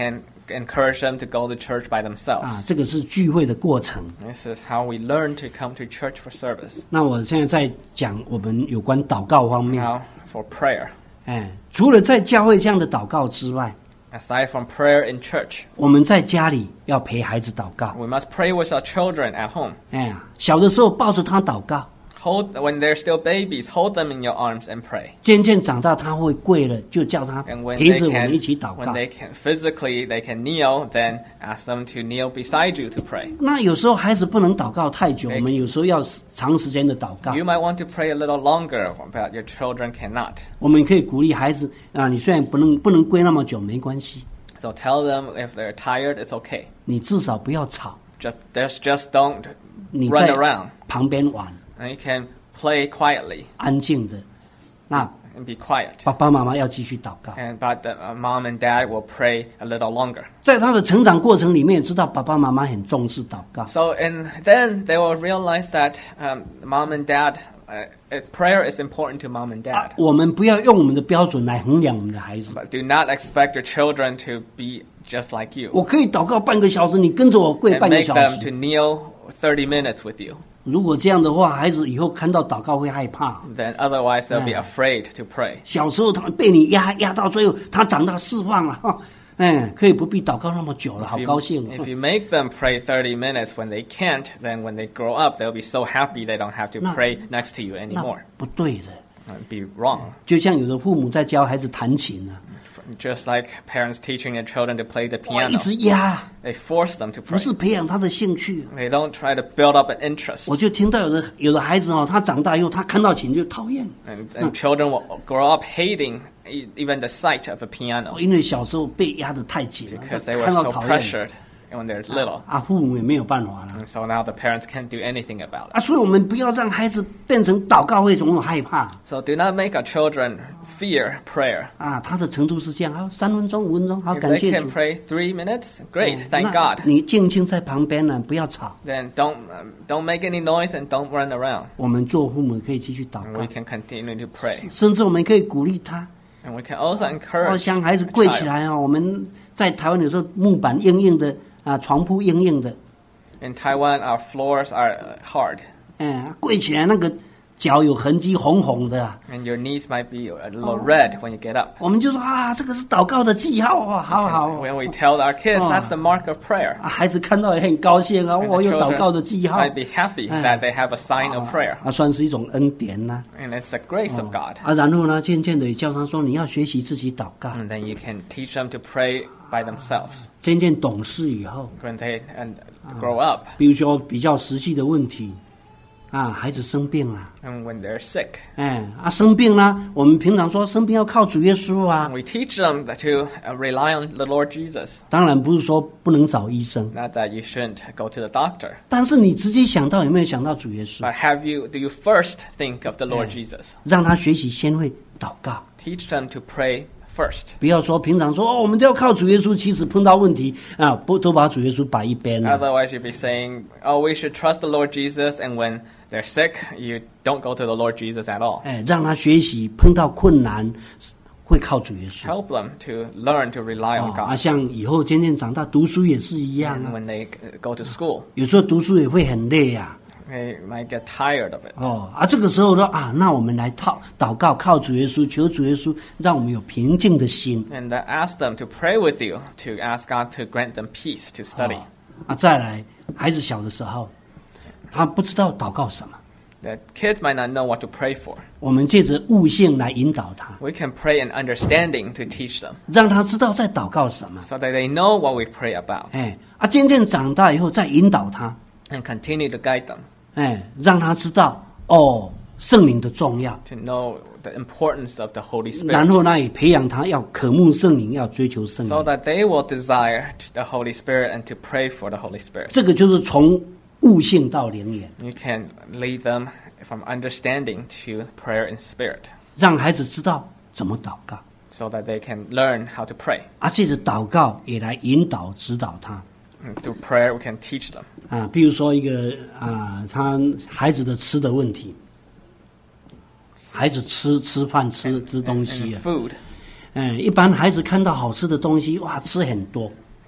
encourage them to go to church by 啊 themselves.， 这个是聚会的过程。 This is how we learn to come to church for service. 那我现在在讲我们有关祷告方面， Now, for prayer. 哎，除了在教会这样的祷告之外， Aside from prayer in church, 我们在家里要陪孩子祷告。 we must pray with our children at home. 哎呀，小的时候抱着他祷告， Hold when they're still babies, hold them in your arms and pray. 渐渐长大他会跪了，就叫他 And when 陪 they 着我 can, 们一起祷 when 告。 they can physically they can kneel, then ask them to kneel beside you to pray. 那有时候孩子不能祷告太久， They- 我们有时候要长时间的祷告。 You might want to pray a little longer, but your children cannot. 我们可以鼓励孩子啊，你虽然不能不能跪那么久，没关系， So tell them if they're tired, it's okay. 你至少不要吵， Just just, just don't 你 run 在 around. 旁边玩， And you can play quietly 安静的。那 and be quiet. 爸爸妈妈要继续祷告。 And but the, uh, mom and dad will pray a little longer. 在他的成长过程里面，知道爸爸妈妈很重视祷告。 So and then they will realize that um, mom and dad, uh, it, prayer is important to mom and 啊 dad. 我们不要用我们的标准来衡量我们的孩子。 But do not expect your children to be just like you 我可以祷告半个小时，你跟着我跪 and 半个 make 小 them to 时。 kneel thirty minutes with you. 如果这样的话，孩子以后看到祷告会害怕。 Then otherwise they'll be Yeah. afraid to pray. 小时候他被你压压到最后，他长大释放了，哈，哎，可以不必祷告那么久了，好 If 高 you, 兴。 if you make them pray thirty minutes when they can't, then when they grow up, they'll be so happy they don't have to No. pray next to you 那 anymore. 不对的， It'd be wrong. 就像有的父母在教孩子弹琴呢、 Just like parents teaching their children to play the 哇，一 piano. 直压， They force them to 不 pray. 是培养他的兴趣。 They don't try to build up an interest. 我就听到有的有的孩子哦，他长大以后，他看到琴就讨厌， And, and children will grow up hating e- even the sight of a piano 因为小时候被压得太紧了， because they were 看到 so 讨厌。 pressured when they're little. 啊，父母也没有办法了 And so now the parents can't do anything about it. 啊，所以我们不要让孩子变成祷告会总有害怕 So do not make our children fear prayer. 啊。他的程度是这样，好，三分钟、五分钟，好， If 感 they 谢 can 主。 pray three minutes, great, 嗯 thank 那 God. 你静静在旁边呢，不要吵。 Then don't um, don't make any noise and don't run around. 我们做父母可以继续祷 And 告 we，can continue to pray. 甚至我们可以鼓励他。 And we can also 哦， encourage 像孩子 a 跪起 child. 来哦，我们在台湾有时候木板硬硬的啊，床铺硬硬的， In Taiwan, our floors are uh, hard, 哎，跪起来那个脚有痕迹，红红的啊。 and your knees might be a little red when you get up. 我们就说啊，这个是祷告的记号啊，好好。 When we tell our kids, Oh. that's the mark of prayer. 啊，孩子看到也很高兴啊， And 我 the 有祷告的 children 记号， might be happy Eh. that they have a sign of prayer. 啊，算是一种恩典呐、 And it's the grace of God. 啊。然后呢，渐渐的也教他说，你要学习自己祷告。 And then you can teach them to pray by themselves 渐渐懂事以后， when they and grow up 比如说比较实际的问题，啊，孩子生病了， and when they're sick. 哎，啊生病啦，我们平常说生病要靠主耶稣啊 And，we teach them that to uh, rely on the Lord Jesus. 当然不是说不能找医生， Not that you shouldn't go to the doctor. 但是你直接想到有没有想到主耶稣， But have you do you first think of the Lord Eh. Jesus? 让他学习先会祷告。 Teach them to pray first. 不要说平常说哦，我们都要靠主耶稣，其实碰到问题啊，不都把主耶稣摆一边了。 Otherwise, you'd be saying, "Oh, we should trust the Lord Jesus," and when they're sick, you don't go to the Lord Jesus at all. 哎，让他学习碰到困难会靠主耶稣。 Help them to learn to rely on 哦啊， God. 像以后渐渐长大，读书也是一样 And 啊。 when they uh, go to school, 有时候读书也会很累呀、 they might get tired of it. 哦啊，这个时候说啊，那我们来套祷告，靠主耶稣，求主耶稣，让我们有平静的心。 And uh, ask them to pray with you, to ask God to grant them peace to study. 哦啊，再来，孩子小的时候，他不知道祷告什么， The kids might not know what to pray for. 我们借着悟性来引导他， We can pray in understanding to teach them 让他知道在祷告什么。 so that they know what we pray about 哎，啊，渐渐长大以后再引导他， and continue to guide them 哎，让他知道哦，圣灵的重要。 to know the importance of the Holy 然 Spirit 后呢，也培养他要渴慕圣灵，要追求圣 so 灵。 that they will desire the Holy Spirit and to pray for the Holy Spirit. 这个就是从悟性到灵言， You can lead them from understanding to prayer in spirit 让孩子知道怎么祷告， so that they can learn how to pray. 而借着祷告也来引导指导他。 And through prayer, we can teach them. 啊，比如说一个啊，他孩子的吃的问题，孩子吃吃饭吃吃东 And 西啊， food. 嗯，一般孩子看到好吃的东西，哇，吃很多，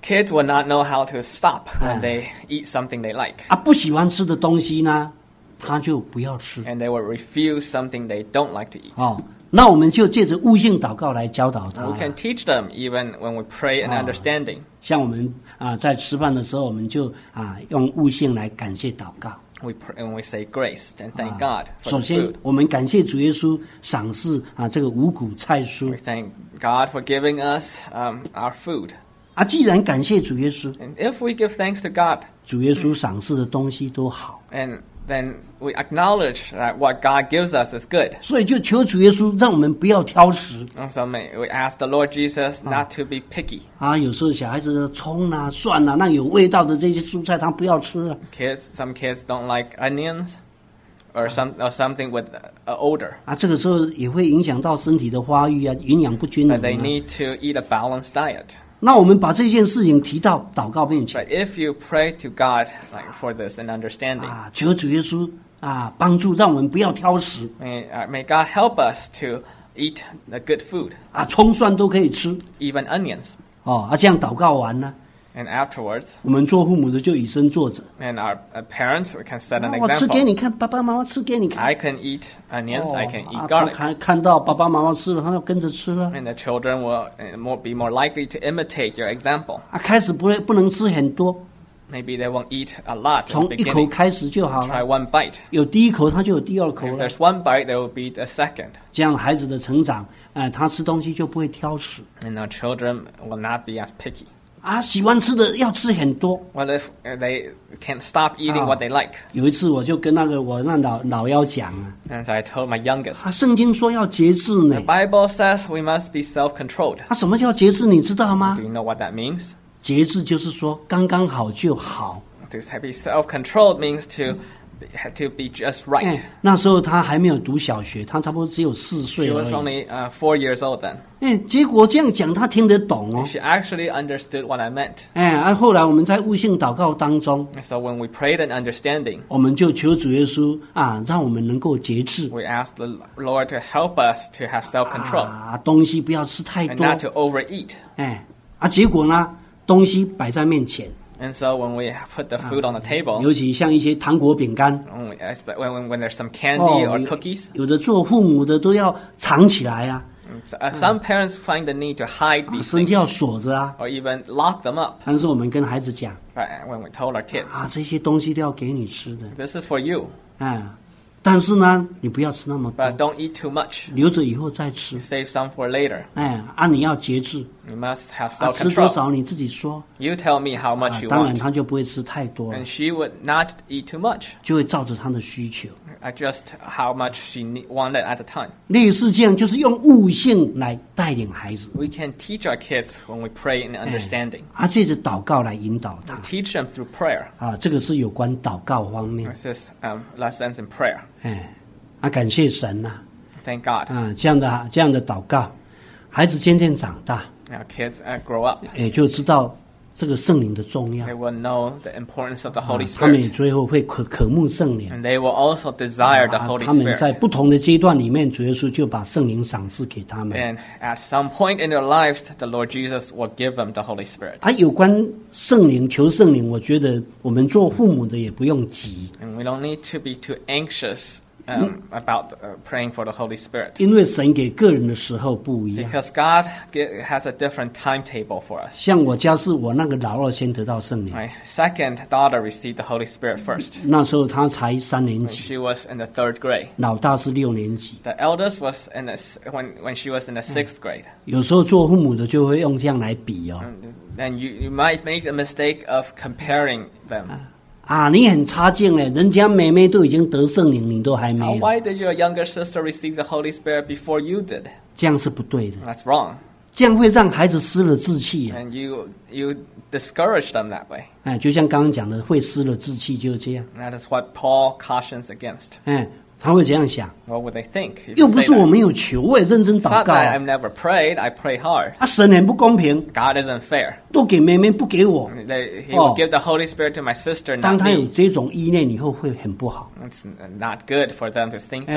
Kids will not know how to stop when Ah. they eat something they like. 啊，不喜欢吃的东西呢，他就不要吃。 And they will refuse something they don't like to eat. 哦，那我们就借着悟性祷告来教导他 And we。can teach them even when we pray in Ah. understanding. 像我们啊，在吃饭的时候，我们就啊用悟性来感谢祷告。 We pray, and we say grace and thank 啊 God for 首 the 先 food. 我们感谢主耶稣赏赐啊这个五谷菜蔬 We thank God for giving us um, our food. 啊。既然感谢主耶稣， And if we give thanks to God, 主耶稣赏赐的东西都好， and then we acknowledge that what God gives us is good. 所以就求主耶稣让我们不要挑食 And so may we ask the Lord Jesus not to be picky. 啊。有时候小孩子的葱啊、蒜啊，那有味道的这些蔬菜他不要吃啊 Kids, some kids don't like onions, or some or something with uh, odor. 啊，这个时候也会影响到身体的发育啊，营养不均衡 But they 啊。 need to eat a balanced diet. 那我们把这件事情提到祷告面前 But if you pray to God like for this and understanding, 啊，求主耶稣啊帮助，让我们不要挑食 may, uh, may God help us to eat the good food, 啊，葱蒜都可以吃 even onions. 哦。啊，这样祷告完呢， And afterwards, 我们做父母的就以身作则。 and our uh, parents, we can set an 啊我吃给 example. 你看，爸爸妈妈吃给你看。 I can eat onions, I can 啊 eat 他 garlic. 看看到爸爸妈妈吃了，他要跟着吃了。 And the children will uh, more, be more likely to imitate your example. 啊，开始不会不能吃很多， Maybe they won't eat a lot in 从 the 一口 beginning. 开始就好 Try 了。 one bite. 有第一口，他就有第二口 If 了。 there's one bite, there will be the second. 这样孩子的成长，哎、他吃东西就不会挑食 And our children will not be as picky. 啊。喜欢吃的要吃很多。 What if uh, they can't stop eating Ah. what they like? 有一次我就跟那个我那老老幺讲啊， And so I told my youngest, 啊，圣经说要节制呢 the。Bible says we must be self-controlled. 啊，什么叫节制？你知道吗 Do？you know what that means? 节制就是说刚刚好就好。 To be self-controlled means to to be just 哎 right. 那时候他还没有读小学，他差不多只有四 She 岁而 was 已。 only uh, four years old then. 哎，结果这样讲他听得懂哦。 She actually understood what I meant. 哎，啊，后来我们在悟性祷告当中， And so when we prayed in understanding, 我们就求主耶稣啊，让我们能够节制 we asked the Lord to help us to have self-control 啊，东西不要吃太 and 多。 not to overeat. 哎，啊，结果呢，东西摆在面前， And so when we put the food on the table, 尤其像一些糖果、饼干， when, we, when, when, when there's some candy or 有 cookies, 有的做父母的都要藏起来啊， uh, some parents find the need to hide 啊 these 身体要 things 锁着啊。 or even lock them up. 但是我们跟孩子讲 But when we told our kids, 啊，这些东西都要给你吃的， this is for you, 哎，但是呢，你不要吃那么 but 多， don't eat too much. 留着以后再吃。 Save some for later. 哎，啊，你要节制， You must have 啊，吃多 self-control. 少你自己说， You tell me how 啊 much，you 当然 want. 他就不会吃太多了 And，she would not eat too much, 就会照着他的需求。 just how much she ne- wanted at the time. 类似这样，就是用悟性来带领孩子， We can teach our kids when we pray in understanding. 啊，借着祷告来引导他 We teach them through prayer. 啊，这个是有关祷告方面， This is um, lessons in prayer. 哎，啊，感谢神呐， Thank God. 啊，这样的这样的祷告，孩子渐渐长大， Our kids uh, grow up. 也就知道这个圣灵的重要， They will know the importance of the 啊 Holy， 他们也 Spirit. 最后会渴渴慕圣灵。 And they will also desire the 啊 Holy 他们在 Spirit. 不同的阶段里面，主耶稣就把圣灵赏赐给他们。 And at some point in their lives, the Lord Jesus will give them the Holy Spirit. 啊，有关圣灵求圣灵，我觉得我们做父母的也不用急， And we don't need to be too anxious um, about uh, praying for the Holy Spirit. 因为神给个人的时候不一样。 Because God gi- has a different timetable for us. 像我家是我那个老二先得到圣灵， My second daughter received the Holy Spirit first. 那时候他才三年 When 级， she was in the third grade. 老大是六年级。 The eldest was in the, s- when, when she was in the sixth grade. 有时候做父母的就会用这样来比哦， And you, you might make the mistake of comparing them. 啊，你很差劲嘞，人家妹妹都已经得圣灵，你都还 Oh, 没有， why did your younger sister receive the Holy Spirit before you did? 这样是不对的， That's wrong. 这样会让孩子失了志气啊。 And you, you discourage them that way. 哎，就像刚刚讲的，会失了志气，就是这样。 That is what Paul cautions against. 哎，他会这样想， What would they think? If 又 you 不 say 是我 that? 没有求，我也认真 It's 祷 not 告 that 啊 I've never prayed. I pray hard. 啊，神很不公平， God isn't fair. 都给妹妹不给我。 They, he Oh. will give the Holy Spirit to my sister, 当 not 他有 me. 这种意念以后，会很不好。 It's not good for them to think 哎 that.，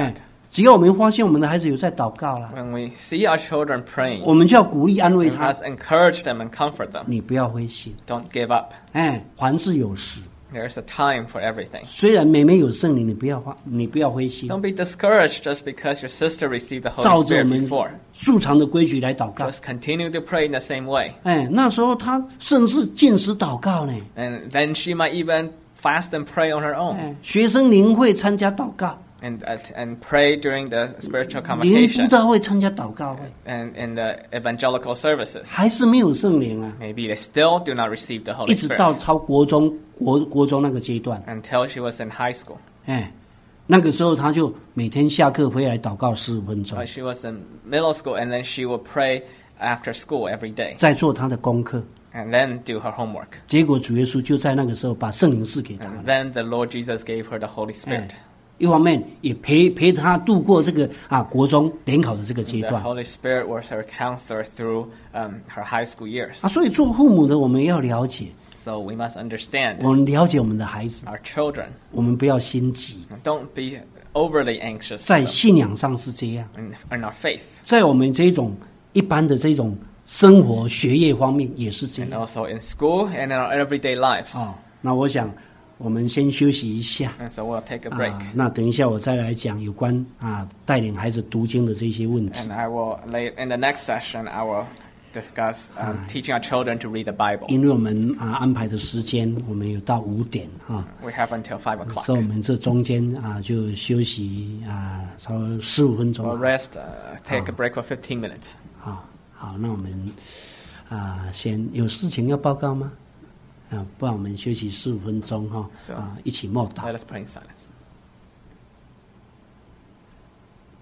只要我们发现我们的孩子有在祷告啦， When we see our children praying, 我们就要鼓励安慰 we 他。 must encourage them and comfort them. 你不要灰心， Don't give up. 哎，凡事有时。 There's a time for everything. 虽然妹妹有圣灵，你不要花，你不要灰心， Don't be discouraged just because your sister received the 照 Holy 着我 Spirit 们 before. 素常的规矩来祷告。 Just continue to pray in the same way. 哎，那时候他甚至禁食祷告呢。 And then she might even fast and pray on her own. 哎，学生灵会参加祷告， And, uh, and pray during the spiritual 连布 convocation 道会参加祷告会， and in the evangelical services. 还是没有圣灵啊， Maybe they still do not receive the 一 Holy 直到 Spirit 超国中国国中那个阶段， until she was in high school. 哎，那个时候他就每天下课回来祷告十五分钟 But，she was in middle school, and then she would pray after school every day, 再做他的功课。 and then do her homework. 结果主耶稣就在那个时候把圣灵赐给他 And 了。 then the Lord Jesus gave her the Holy 哎 Spirit. 一方面也陪陪他度过这个啊国中联考的这个阶 The 段 Holy Spirit was her counselor through um, her high school years. 啊，所以做父母的我们要了解， So we must understand 我们了解我们的孩子， our children. 我们不要心急， Don't be overly anxious for 在 them 信仰上是这样， in, in our faith, 在我们这种一般的这种生活学业方面也是这 and 样 also in school and in our everyday lives. 啊。那我想我们先休息一下 And so we'll take a break. 啊，那等一下我再来讲有关啊带领孩子读经的这些问题。 And I will lay in the next session. I will discuss um, teaching our children to read the Bible. 因为我们啊安排的时间，我们有到五点啊， We have until five 所以我 o'clock. 们这中间啊就休息啊，超过十五分钟 We'll rest. Uh, take a break for fifteen minutes. 好，好，那我们啊先有事情要报告吗？啊，不然我们休息十五分钟哈啊，一起默祷 Let us pray in silence.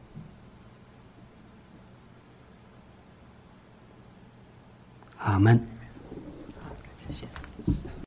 阿门。